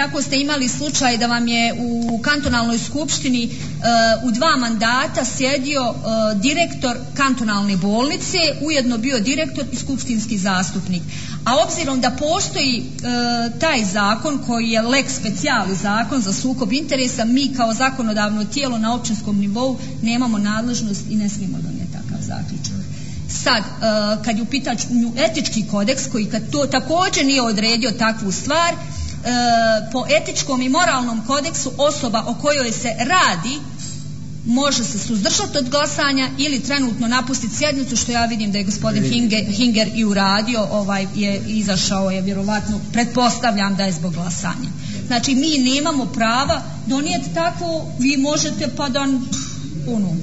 tako ste imali slučaj da vam je u kantonalnoj skupštini uh, u dva mandata sjedio uh, direktor kantonalne bolnice, ujedno bio direktor i skupštinski zastupnik. A obzirom da postoji uh, taj zakon koji je lex speciali zakon za sukob interesa, mi kao zakonodavno tijelo na općinskom nivou nemamo nadležnost i ne smijemo donijeti takav zaključak. Sad, uh, kad je u pitanju etički kodeks koji kad to također nije odredio takvu stvar, uh, po etičkom i moralnom kodeksu osoba o kojoj se radi može se suzdržati od glasanja ili trenutno napustiti sjednicu, što ja vidim da je gospodin Hinger, Hinger i uradio, ovaj je izašao je vjerovatno, pretpostavljam da je zbog glasanja. Znači mi nemamo prava donijeti tako, vi možete pa da ono.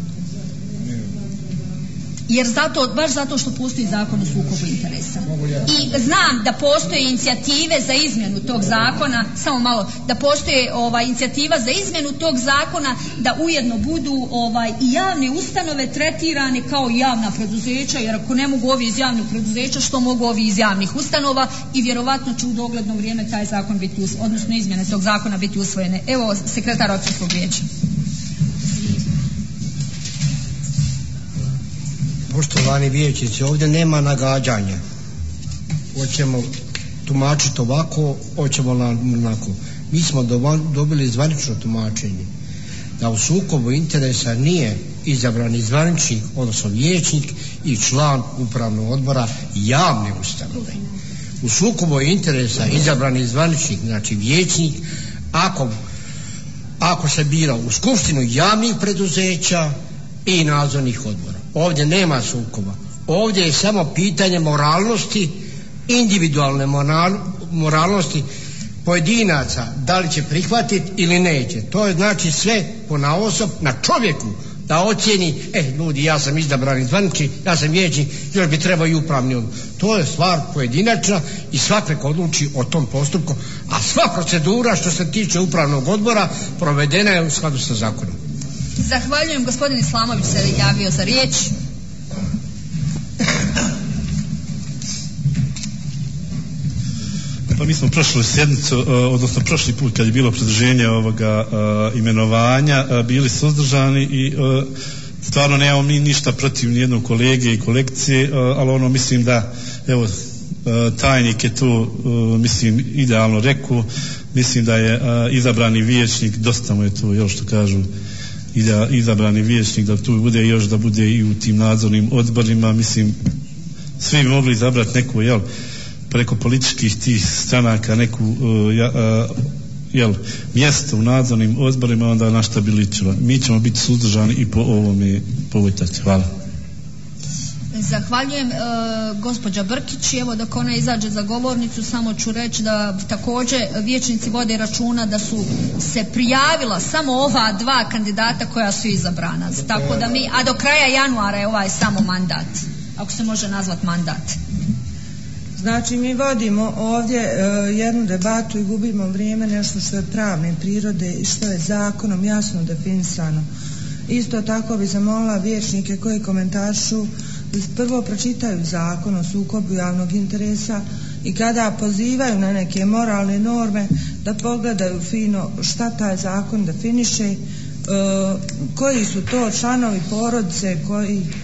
Jer zato, baš zato što postoji zakon o sukobu interesa. I znam da postoje inicijative za izmjenu tog zakona, samo malo, da postoje ovaj, inicijativa za izmjenu tog zakona, da ujedno budu ovaj, i javne ustanove tretirane kao javna preduzeća, jer ako ne mogu ovi iz javnih preduzeća, što mogu ovi iz javnih ustanova, i vjerovatno će u dogledno vrijeme taj zakon biti usvojen, odnosno izmjene tog zakona biti usvojene. Evo, sekretar općinskog vijeća. Poštovani vijećnici, ovdje nema nagađanja. Hoćemo tumačiti ovako, hoćemo onako. Mi smo dobili zvanično tumačenje da u sukobu interesa nije izabrani zvaničnik, odnosno vijećnik i član upravnog odbora javne ustanove. U sukobu interesa izabrani zvaničnik, znači vijećnik, ako, ako se bira u skupštinu javnih preduzeća i nadzornih odbora. Ovdje nema sukoba. Ovdje je samo pitanje moralnosti, individualne moral, moralnosti pojedinaca, da li će prihvatiti ili neće. To je znači sve ponaosob na čovjeku da ocijeni, e ljudi, ja sam izabrani zvaničnik, ja sam vijećnik, još bi trebao i upravni odbor. To je stvar pojedinačna i svak nek odluči o tom postupku, a sva procedura što se tiče upravnog odbora provedena je u skladu sa zakonom. Zahvaljujem. Gospodin Islamović se javio za riječ. Pa mi smo prošlu sjednicu, odnosno prošli put kad je bilo predloženje ovoga imenovanja, bili suzdržani i stvarno nemamo mi ništa protiv nijednog kolege i kolegice, ali ono mislim da evo tajnik je tu mislim idealno rekao, mislim da je izabrani vijećnik, dosta mu je tu još što kažu izabrani vijećnik da tu bude još da bude i u tim nadzornim odborima, mislim svi bi mogli izabrati neku jel preko političkih tih stranaka neku uh, ja, uh, jel mjesto u nadzornim odborima, onda na šta bi ličila. Mi ćemo biti suzdržani i po ovome po ovoj tački. Hvala. Zahvaljujem. E, gospođa Brkić, evo dok ona izađe za govornicu samo ću reći da također vijećnici vode računa da su se prijavila samo ova dva kandidata koja su izabrana. Tako da mi, a do kraja januara je ovaj samo mandat, ako se može nazvati mandat. Znači mi vodimo ovdje e, jednu debatu i gubimo vrijeme, nešto što je pravne prirode i što je zakonom jasno definisano. Isto tako bi zamolila vijećnike koji komentarišu da prvo pročitaju zakon o sukobu javnog interesa i kada pozivaju na neke moralne norme da pogledaju fino šta taj zakon definiše, e, koji su to članovi porodice koji e,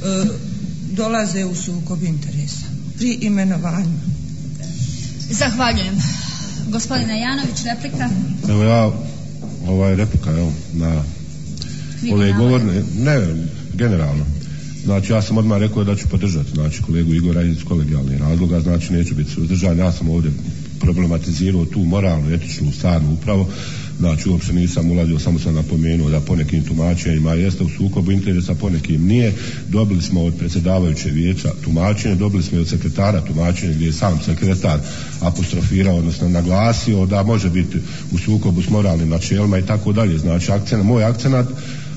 dolaze u sukob interesa pri imenovanju. Zahvaljujem. Gospodina Janović, replika. Evo ja, ovaj replika, evo, na ove govorne, ne, generalno. Znači ja sam odmah rekao da ću podržati, znači kolegu Igora iz kolegijalnih razloga, znači neću biti suzdržan, ja sam ovdje problematizirao tu moralnu, etičnu stranu upravo, znači uopće nisam ulazio, samo sam napomenuo da ponekim tumačenjima jeste u sukobu interesa, ponekim nije. Dobili smo od predsjedavajuće vijeća tumačenje, dobili smo i od sekretara tumačenje gdje je sam sekretar apostrofirao, odnosno naglasio da može biti u sukobu s moralnim načelima i tako dalje. Znači akcent, moj akcenat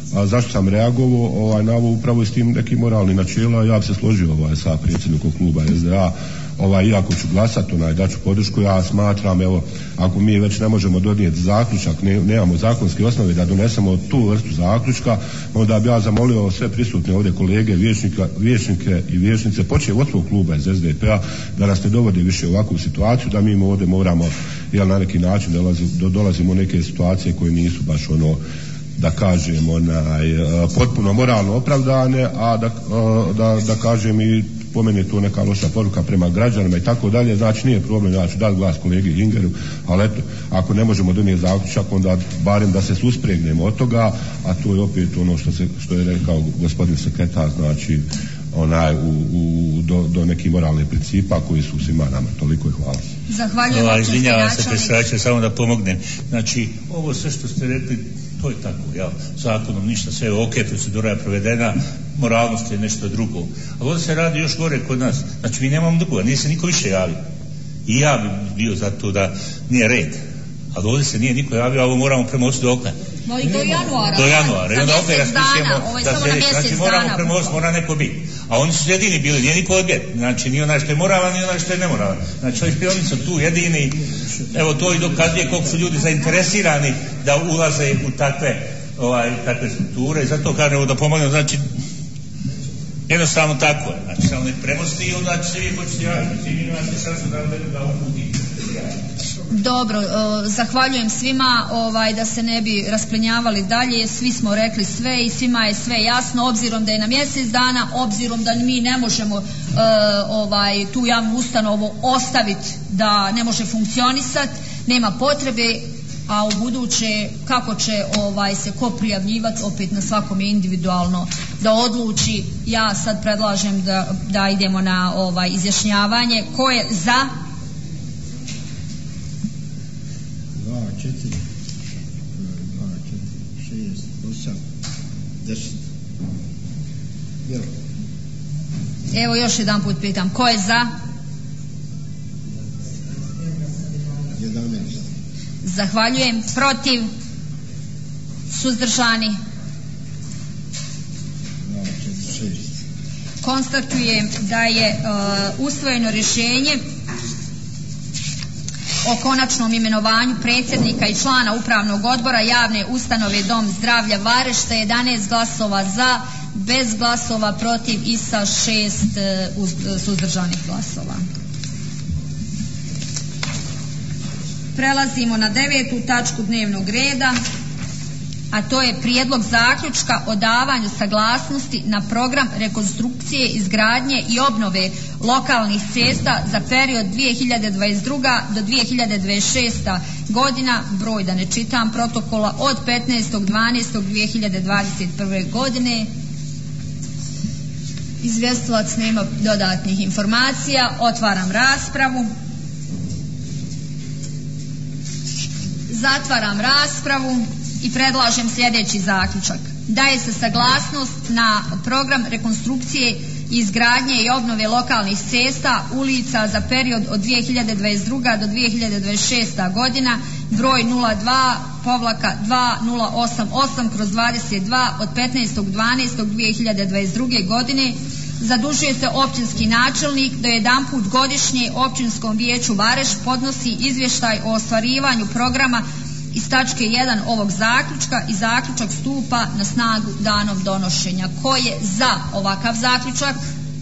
A zašto sam reagovao ovaj, na ovo upravo s tim nekim moralnim načela, ja bi se složio ovaj, sa predsjednikom kluba S D A, ovaj, iako ću glasati, onaj, daću podršku, ja smatram, evo, ako mi već ne možemo donijeti zaključak, ne, nemamo zakonske osnove da donesemo tu vrstu zaključka, onda bi ja zamolio sve prisutne ovdje kolege, vijećnika, vijećnike i vijećnice, počev od svog kluba iz S D P-a, da nas ne dovode više u ovakvu situaciju, da mi ovdje moramo, jel, na neki način dolazi, do, dolazimo u neke situacije koje nisu baš ono, da kažem, onaj, potpuno moralno opravdane, a da, da, da kažem i po meni je to neka loša poruka prema građanima i tako dalje. Znači nije problem, ja ću dati glas kolegi Ingeru, ali eto, ako ne možemo donijeti zaključak, onda barem da se suspregnemo od toga, a to je opet ono što, se, što je rekao gospodin sekretar, znači onaj, u, u, do, do nekih moralnih principa koji su svima nama. Toliko i hvala. Zahvaljujem. Hvala, izvinjavam se predsjedavajući, samo da pomognem. Znači, ovo sve što ste rekli, to je tako, ja, zakonom ništa, sve je ok, procedura je provedena, moralnost je nešto drugo. Ali ovdje se radi još gore kod nas. Znači, mi nemamo drugo, nije se niko više javio. I ja bi bio za to da nije red. Ali ovdje se nije niko javio, a ovo moramo premostiti do okna. No i do januara. Do januara. Za mjesec dana, ovo je samo na mjesec znači, dana. moramo premostiti, mora neko biti. A oni su jedini bili, nije niko odbjet. Znači, nije onaj što je moralan, nije onaj što je nemoralan. Znači, ovi oni su tu jedini. Evo, to i dokazuje koliko su ljudi zainteresirani da ulaze u takve, ovaj, takve strukture. I zato kažem da pomognem, znači, jednostavno tako je. Znači, samo nek premosti i onda će se vi početi javiti. Svi mi imate šansu da da uputi. Dobro, zahvaljujem svima, ovaj, da se ne bi rasplenjavali dalje, svi smo rekli sve i svima je sve jasno, obzirom da je na mjesec dana, obzirom da mi ne možemo uh, ovaj, tu javnu ustanovu ostaviti da ne može funkcionisati, nema potrebe, a u buduće kako će ovaj, se ko prijavljivati, opet na svakom je individualno da odluči. Ja sad predlažem da, da idemo na ovaj, izjašnjavanje. Ko je za? četiri, dva, četiri, šest, osam, deset. Jel? Evo još jedan put pitam, ko je za? jedanaest. Zahvaljujem. Protiv? Suzdržani? dva, četiri, šest. Konstatujem da je uh, usvojeno rješenje o konačnom imenovanju predsjednika i člana upravnog odbora javne ustanove Dom zdravlja Vareš sa jedanaest glasova za, bez glasova protiv i sa šest uh, suzdržanih glasova. Prelazimo na devetu tačku dnevnog reda, a to je prijedlog zaključka o davanju saglasnosti na program rekonstrukcije, izgradnje i obnove lokalnih cesta za period dvije hiljade dvadeset druga do dvije hiljade dvadeset šesta godina, broj da ne čitam, protokola od petnaestog dvanaestog dvije hiljade dvadeset prve godine. Izvjestilac nema dodatnih informacija. Otvaram raspravu. Zatvaram raspravu i predlažem sljedeći zaključak. Daje se saglasnost na program rekonstrukcije, izgradnje i obnove lokalnih cesta, ulica za period od dvije hiljade dvadeset druga do dvije hiljade dvadeset šesta godina, broj nula dva povlaka dva nula osam osam kroz dvadeset dva od petnaestog dvanaestog dvije hiljade dvadeset druge godine. Zadužuje se općinski načelnik da jedanput godišnje općinskom vijeću Vareš podnosi izvještaj o ostvarivanju programa iz tačke jedan ovog zaključka i zaključak stupa na snagu danom donošenja. Ko je za ovakav zaključak?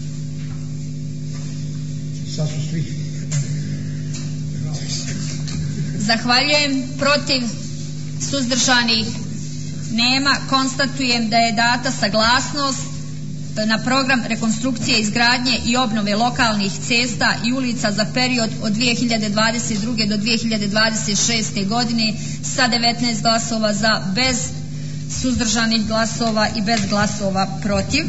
Sad su svi. Zahvaljujem. Protiv? Suzdržanih? Nema. Konstatujem da je data saglasnost na program rekonstrukcije, izgradnje i obnove lokalnih cesta i ulica za period od dvije hiljade dvadeset druge do dvije hiljade dvadeset šeste godine sa devetnaest glasova za, bez suzdržanih glasova i bez glasova protiv.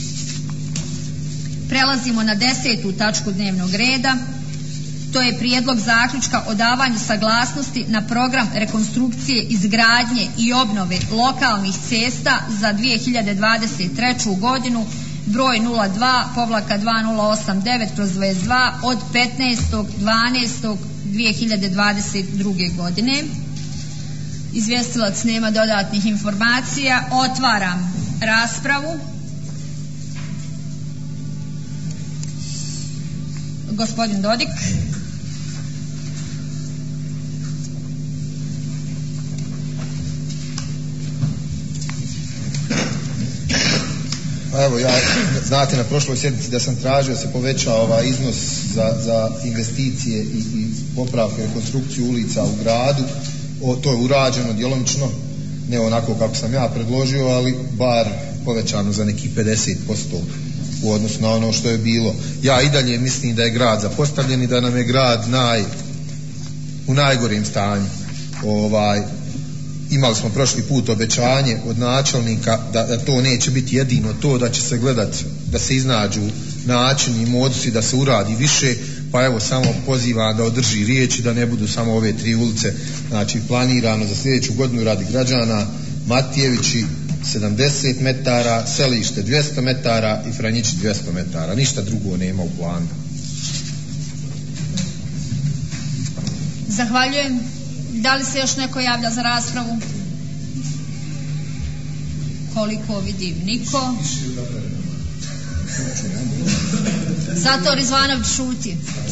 Prelazimo na desetu tačku dnevnog reda. To je prijedlog zaključka o davanju saglasnosti na program rekonstrukcije, izgradnje i obnove lokalnih cesta za dvije hiljade dvadeset treću godinu, broj nula dva povlaka dva nula osam devet kroz dvadeset dva od petnaestog dvanaestog dvije hiljade dvadeset druge godine. Izvjestilac nema dodatnih informacija. Otvaram raspravu. Gospodin Dodik. Evo, ja, znate, na prošloj sjednici da sam tražio da se poveća ovaj iznos za, za investicije i, i popravke, rekonstrukciju ulica u gradu. O, to je urađeno djelomično, ne onako kako sam ja predložio, ali bar povećano za nekih pedeset posto u odnosu na ono što je bilo. Ja i dalje mislim da je grad zapostavljen i da nam je grad naj, u najgorijem stanju. Ovaj, imali smo prošli put obećanje od načelnika da, da to neće biti jedino to, da će se gledati da se iznađu načini i modusi da se uradi više, pa evo samo pozivam da održi riječ i da ne budu samo ove tri ulice, znači planirano za sljedeću godinu radi građana Matijevići sedamdeset metara, Selište dvjesto metara i Franjići dvjesto metara, ništa drugo nema u planu. Zahvaljujem. Da li se još neko javlja za raspravu? Koliko vidim, niko. Zato Rizvanović šuti.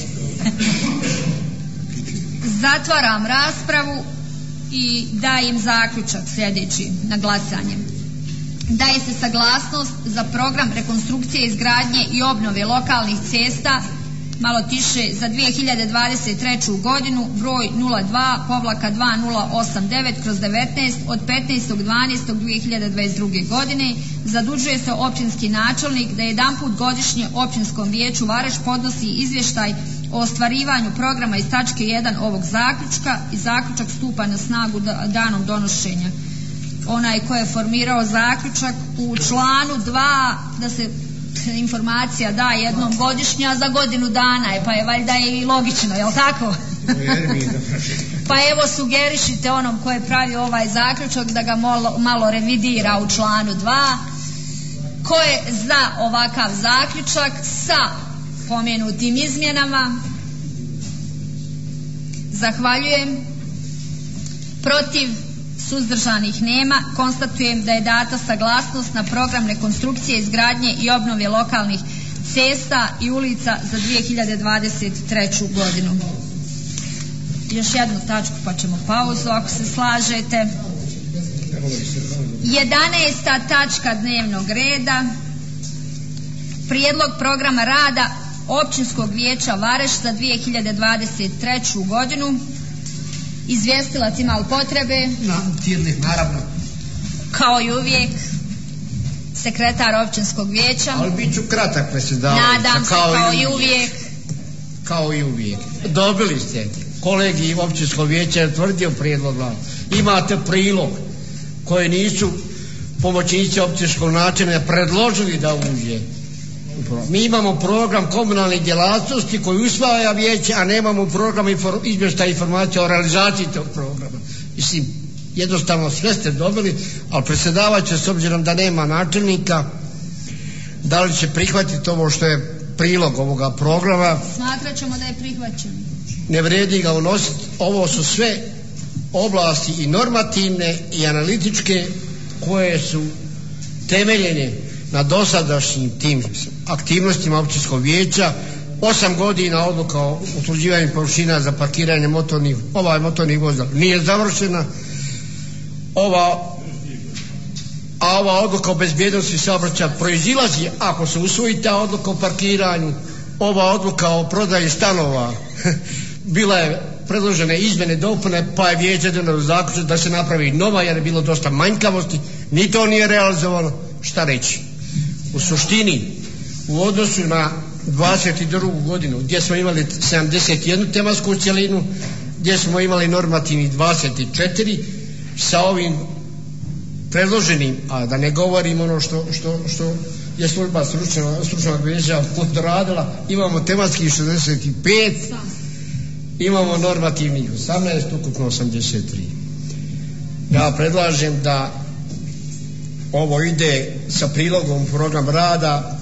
Zatvaram raspravu i dajem zaključak sljedeći na glasanje. Daje se saglasnost za program rekonstrukcije, izgradnje i obnove lokalnih cesta, malo tiše, za dvije hiljade dvadeset treću godinu, broj nula dva povlaka dva nula osam devet kroz devetnaest od petnaestog dvanaestog dvije hiljade dvadeset druge. godine. Zadužuje se općinski načelnik da jedanput godišnje općinskom vijeću Vareš podnosi izvještaj o ostvarivanju programa iz tačke jedan ovog zaključka i zaključak stupa na snagu danom donošenja. Onaj ko je formirao zaključak u članu dva da se informacija da jednom godišnja, za godinu dana je, pa je valjda i logično, jel tako? Pa evo sugerišite onom ko je pravio ovaj zaključak da ga malo, malo revidira u članu dva. Ko je za ovakav zaključak sa pomenutim izmjenama? Zahvaljujem. Protiv? Suzdržanih nema. Konstatujem da je data saglasnost na program rekonstrukcije, izgradnje i obnove lokalnih cesta i ulica za dvije hiljade dvadeset treću. godinu. Još jednu tačku pa ćemo pauzu ako se slažete. jedanaesta tačka dnevnog reda. Prijedlog programa rada Općinskog vijeća Vareš za dvije hiljade dvadeset treću. godinu. Izvjestilac ima li potrebe? Na, tirnih, naravno. Kao i uvijek, sekretar općinskog vijeća. Ali bit ću kratak, predsjedavajuća. Nadam se, kao, kao i uvijek. Kao i uvijek. Dobili ste, kolegi općinskog vijeća je tvrdio prijedlog vlade. Imate prilog koje nisu pomoćnici općinskog načelnika predložili da uđe. Mi imamo program komunalnih djelatnosti koji usvaja vijeće, a nemamo program izvještaja informacija o realizaciji tog programa. Mislim, jednostavno sve ste dobili, ali predsjedavajući, s obzirom da nema načelnika, da li će prihvatiti ovo što je prilog ovoga programa? Smatrat ćemo da je prihvaćen. Ne vredi ga unositi. Ovo su sve oblasti i normativne i analitičke koje su temeljene na dosadašnjim tim aktivnostima općinskog vijeća. Osam godina odluka o utvrđivanju površina za parkiranje motornih, ovaj motornih vozila nije završena. Ova, a ova odluka o bezbjednosti saobraćaja proizilazi ako se usvoji ta odluka o parkiranju. Ova odluka o prodaji stanova bila je predložene izmjene dopune, pa je vijeće donijelo zaključak da se napravi nova jer je bilo dosta manjkavosti, ni to nije realizovano. Šta reći? U suštini, u odnosu na dvadeset drugu. godinu gdje smo imali sedamdeset jednu tematsku cjelinu, gdje smo imali normativni dvadeset četiri, sa ovim predloženim, a da ne govorim ono što, što, što je služba stručnog vijeća doradila, imamo tematskih šezdeset pet, imamo normativnih osamnaest, ukupno osamdeset tri. Ja predlažem da ovo ide sa prilogom program rada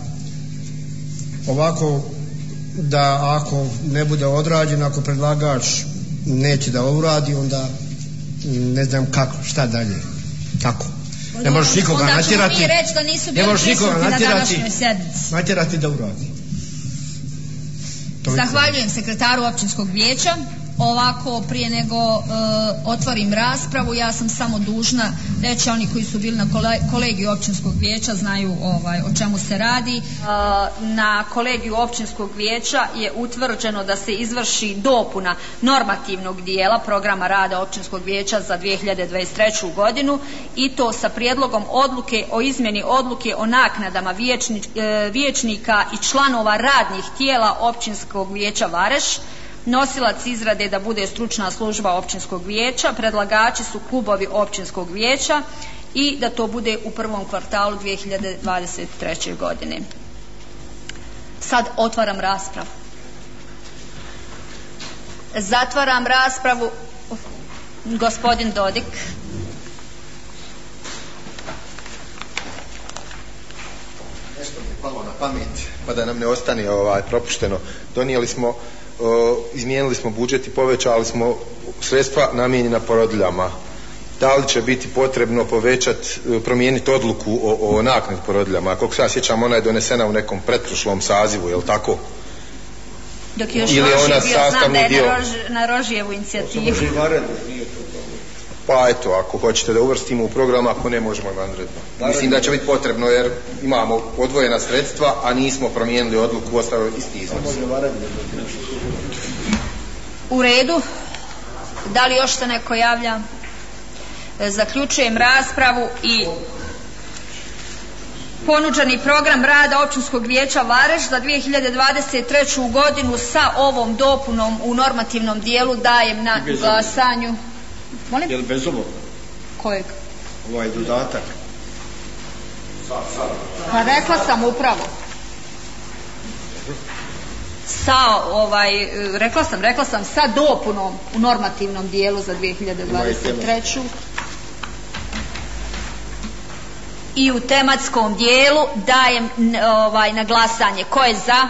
ovako da ako ne bude odrađen, ako predlagač neće da uradi, onda ne znam kako, šta dalje. Tako. Ne možeš nikoga natjerati. Onda ćemo mi reći da nisu bili prisutni na današnjoj sjednici. Natjerati da uradi. Zahvaljujem sekretaru općinskog vijeća. Ovako, prije nego e, otvorim raspravu, ja sam samo dužna reći, oni koji su bili na kolegiju općinskog vijeća znaju ovaj, o čemu se radi. E, na kolegiju općinskog vijeća je utvrđeno da se izvrši dopuna normativnog dijela programa rada općinskog vijeća za dvije hiljade dvadeset treću godinu i to sa prijedlogom odluke o izmjeni odluke o naknadama vijećni, e, vijećnika i članova radnih tijela općinskog vijeća Vareš. Nosilac izrade da bude stručna služba općinskog vijeća, predlagači su klubovi općinskog vijeća i da to bude u prvom kvartalu dvije hiljade dvadeset treće godine. Sad otvaram raspravu. Zatvaram raspravu. Gospodin Dodik. Nešto mi je palo na pamet, pa da nam ne ostane ovaj, propušteno. Donijeli smo izmijenili smo budžet i povećali smo sredstva namijenjena porodiljama. Da li će biti potrebno povećati, promijeniti odluku o, o naknadi porodiljama? Koliko se ja sjećam, ona je donesena u nekom pretprošlom sazivu, je li tako? Dok još Ili ona bio, znam da je dio... na, Rož, na Rožijevu inicijativu. Pa eto, ako hoćete da uvrstimo u program, ako ne, možemo i vanredno. Mislim da će biti potrebno jer imamo odvojena sredstva, a nismo promijenili odluku, ostalo isti iznos. U redu. Da li još se neko javlja? Zaključujem raspravu i ponuđeni program rada općinskog vijeća Vareš za dvije hiljade dvadeset treću godinu sa ovom dopunom u normativnom dijelu dajem na glasanju. Molim? Je li bez ovog? Kojeg? Ovaj dodatak. Pa rekla sam upravo. Sa ovaj, rekla sam, rekla sam sa dopunom u normativnom dijelu za dvije hiljade dvadeset treću. I u tematskom dijelu dajem ovaj, na glasanje. Ko je za?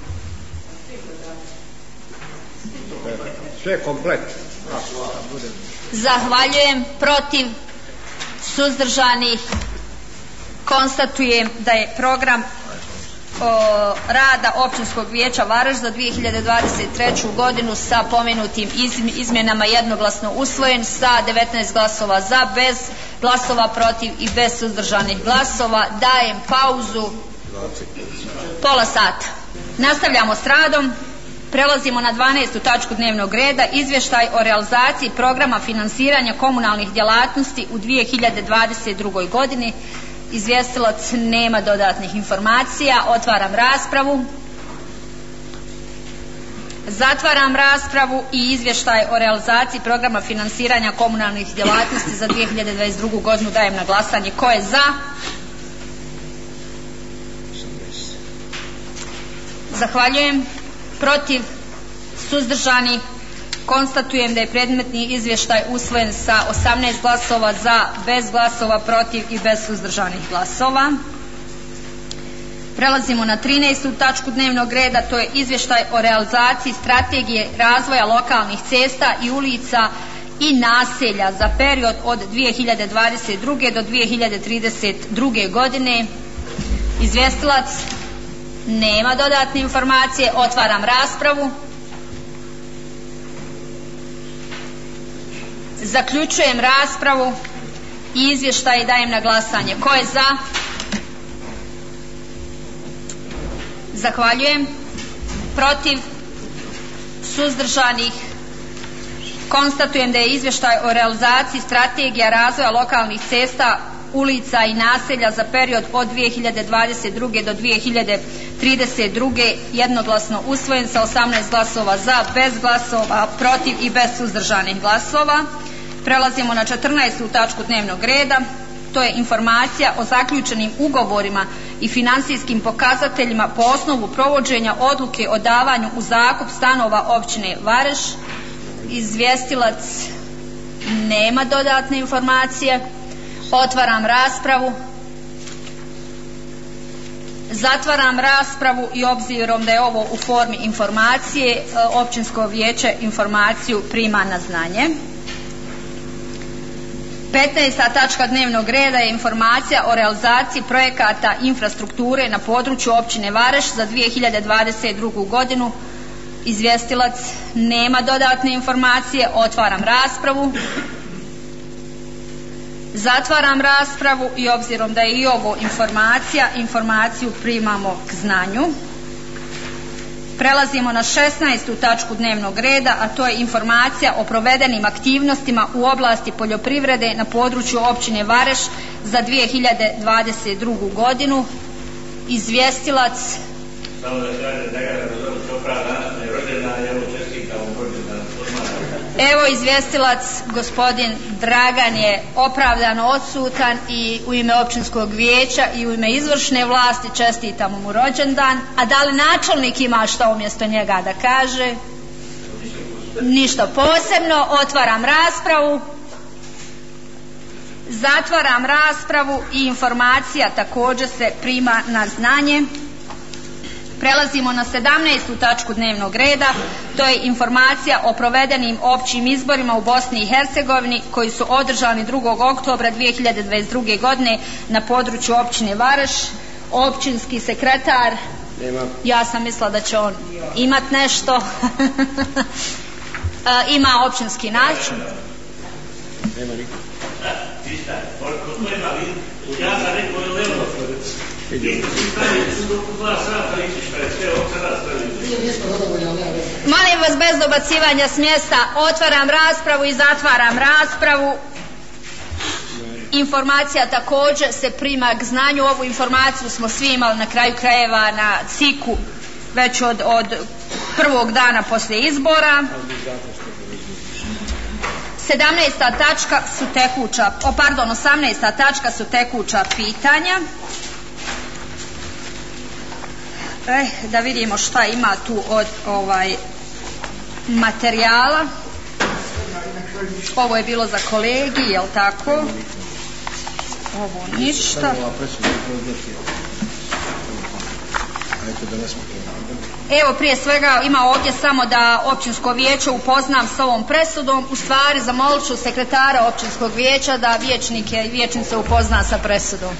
Sve komplet. Zahvaljujem. Protiv? Suzdržanih? Konstatujem da je program o, rada općinskog vijeća Vareš za dvije hiljade dvadeset treću godinu sa pomenutim izmjenama jednoglasno usvojen sa devetnaest glasova za, bez glasova protiv i bez suzdržanih glasova. Dajem pauzu pola sata. Nastavljamo s radom. Prelazimo na dvanaestu tačku dnevnog reda, izvještaj o realizaciji programa finansiranja komunalnih djelatnosti u dvije hiljade dvadeset drugoj godini. Izvjestilac nema dodatnih informacija. Otvaram raspravu. Zatvaram raspravu i izvještaj o realizaciji programa finansiranja komunalnih djelatnosti za dvije hiljade dvadeset drugu godinu dajem na glasanje. Ko je za? Zahvaljujem. Protiv? Suzdržani? Konstatujem da je predmetni izvještaj usvojen sa osamnaest glasova za, bez glasova protiv i bez suzdržanih glasova. Prelazimo na trinaestu tačku dnevnog reda, to je izvještaj o realizaciji strategije razvoja lokalnih cesta i ulica i naselja za period od dvije hiljade dvadeset druge do dvije hiljade trideset druge godine. Izvjestilac nema dodatne informacije. Otvaram raspravu. Zaključujem raspravu i izvještaj dajem na glasanje. Ko je za? Zahvaljujem. Protiv? Suzdržanih? Konstatujem da je izvještaj o realizaciji strategija razvoja lokalnih cesta, ulica i naselja za period od dvije hiljade dvadeset druge do dvije hiljade trideset druge jednoglasno usvojen sa osamnaest glasova za, bez glasova protiv i bez suzdržanih glasova. Prelazimo na četrnaestu tačku dnevnog reda, to je informacija o zaključenim ugovorima i financijskim pokazateljima po osnovu provođenja odluke o davanju u zakup stanova općine Vareš. Izvjestilac nema dodatne informacije. Otvaram raspravu. Zatvaram raspravu i obzirom da je ovo u formi informacije, općinsko vijeće informaciju prima na znanje. petnaesta tačka dnevnog reda je informacija o realizaciji projekata infrastrukture na području općine Vareš za dvije hiljade dvadeset drugu godinu. Izvjestilac nema dodatne informacije. Otvaram raspravu. Zatvaram raspravu i obzirom da je i ovo informacija, informaciju primamo k znanju. Prelazimo na šesnaestu tačku dnevnog reda, a to je informacija o provedenim aktivnostima u oblasti poljoprivrede na području općine Vareš za dvije hiljade dvadeset drugu godinu. Izvjestilac Samo da kaže da ga razumiješ opravdana je rođena, evo čestitam u rođendan. Evo izvjestilac gospodin Dragan je opravdano odsutan i u ime općinskog vijeća i u ime izvršne vlasti čestitamo mu rođendan. A da li načelnik ima što umjesto njega da kaže? Ništa posebno. Otvaram raspravu. Zatvaram raspravu i informacija također se prima na znanje. Prelazimo na sedamnaestu tačku dnevnog reda, to je informacija o provedenim općim izborima u Bosni i Hercegovini koji su održani drugog oktobra dvije hiljade dvadeset druge godine na području općine Vareš. Općinski sekretar, Nema. Ja sam mislila da će on imat nešto. Ima općinski način. Nema niko. Ja sam rekao je levo. Molim vas bez dobacivanja s mjesta. Otvaram raspravu i zatvaram raspravu. Informacija također se prima k znanju. Ovu informaciju smo svi imali na kraju krajeva na C I K-u već od, od prvog dana poslije izbora. sedamnaesta tačka su tekuća, o pardon, osamnaesta tačka su tekuća pitanja. Eh, da vidimo šta ima tu od ovaj materijala. Ovo je bilo za kolegi, jel tako? Ovo ništa. Evo prije svega ima ovdje samo da općinsko vijeće upoznam s ovom presudom. U stvari zamolit ću sekretara općinskog vijeća da vijećnike i vijećnice upozna sa presudom.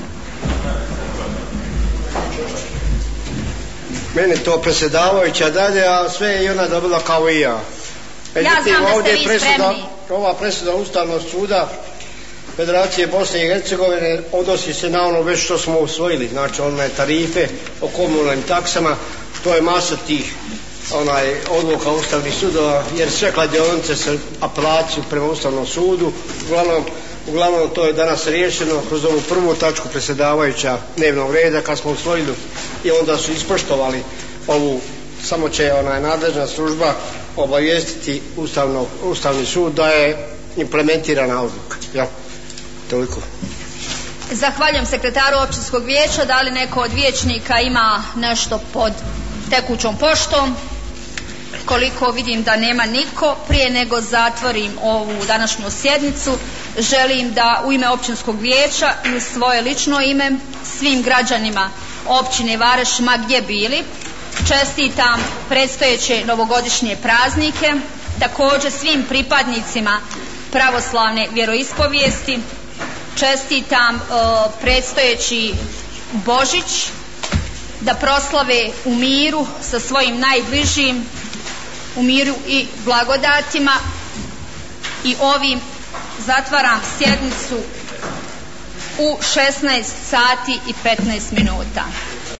Meni to predsjedavajuća dalje, a sve je i ona dobila kao i ja. Međutim, ja znam da ste vi presuda, spremni. Ova presuda Ustavnog suda Federacije Bosne i Hercegovine odnosi se na ono već što smo usvojili, znači one tarife o komunalnim taksama, što je masa tih onaj odluka Ustavnih sudova, jer sve kladionice se apelaciju prema Ustavnom sudu, uglavnom, uglavnom to je danas riješeno kroz ovu prvu tačku predsjedavajuća dnevnog reda kad smo usvojili i onda su ispoštovali ovu, samo će onaj nadležna služba obavijestiti Ustavno, Ustavni sud da je implementirana odluka. Ja, toliko. Zahvaljujem sekretaru općinskog vijeća. Da li neko od vijećnika ima nešto pod tekućom poštom? Koliko vidim da nema niko, prije nego zatvorim ovu današnju sjednicu, želim da u ime općinskog vijeća i u svoje lično ime svim građanima općine Vareš ma gdje bili čestitam predstojeće novogodišnje praznike, također svim pripadnicima pravoslavne vjeroispovijesti čestitam uh, predstojeći Božić, da proslave u miru sa svojim najbližim, u miru i blagodatima, i ovim zatvaram sjednicu u šesnaest sati i petnaest minuta.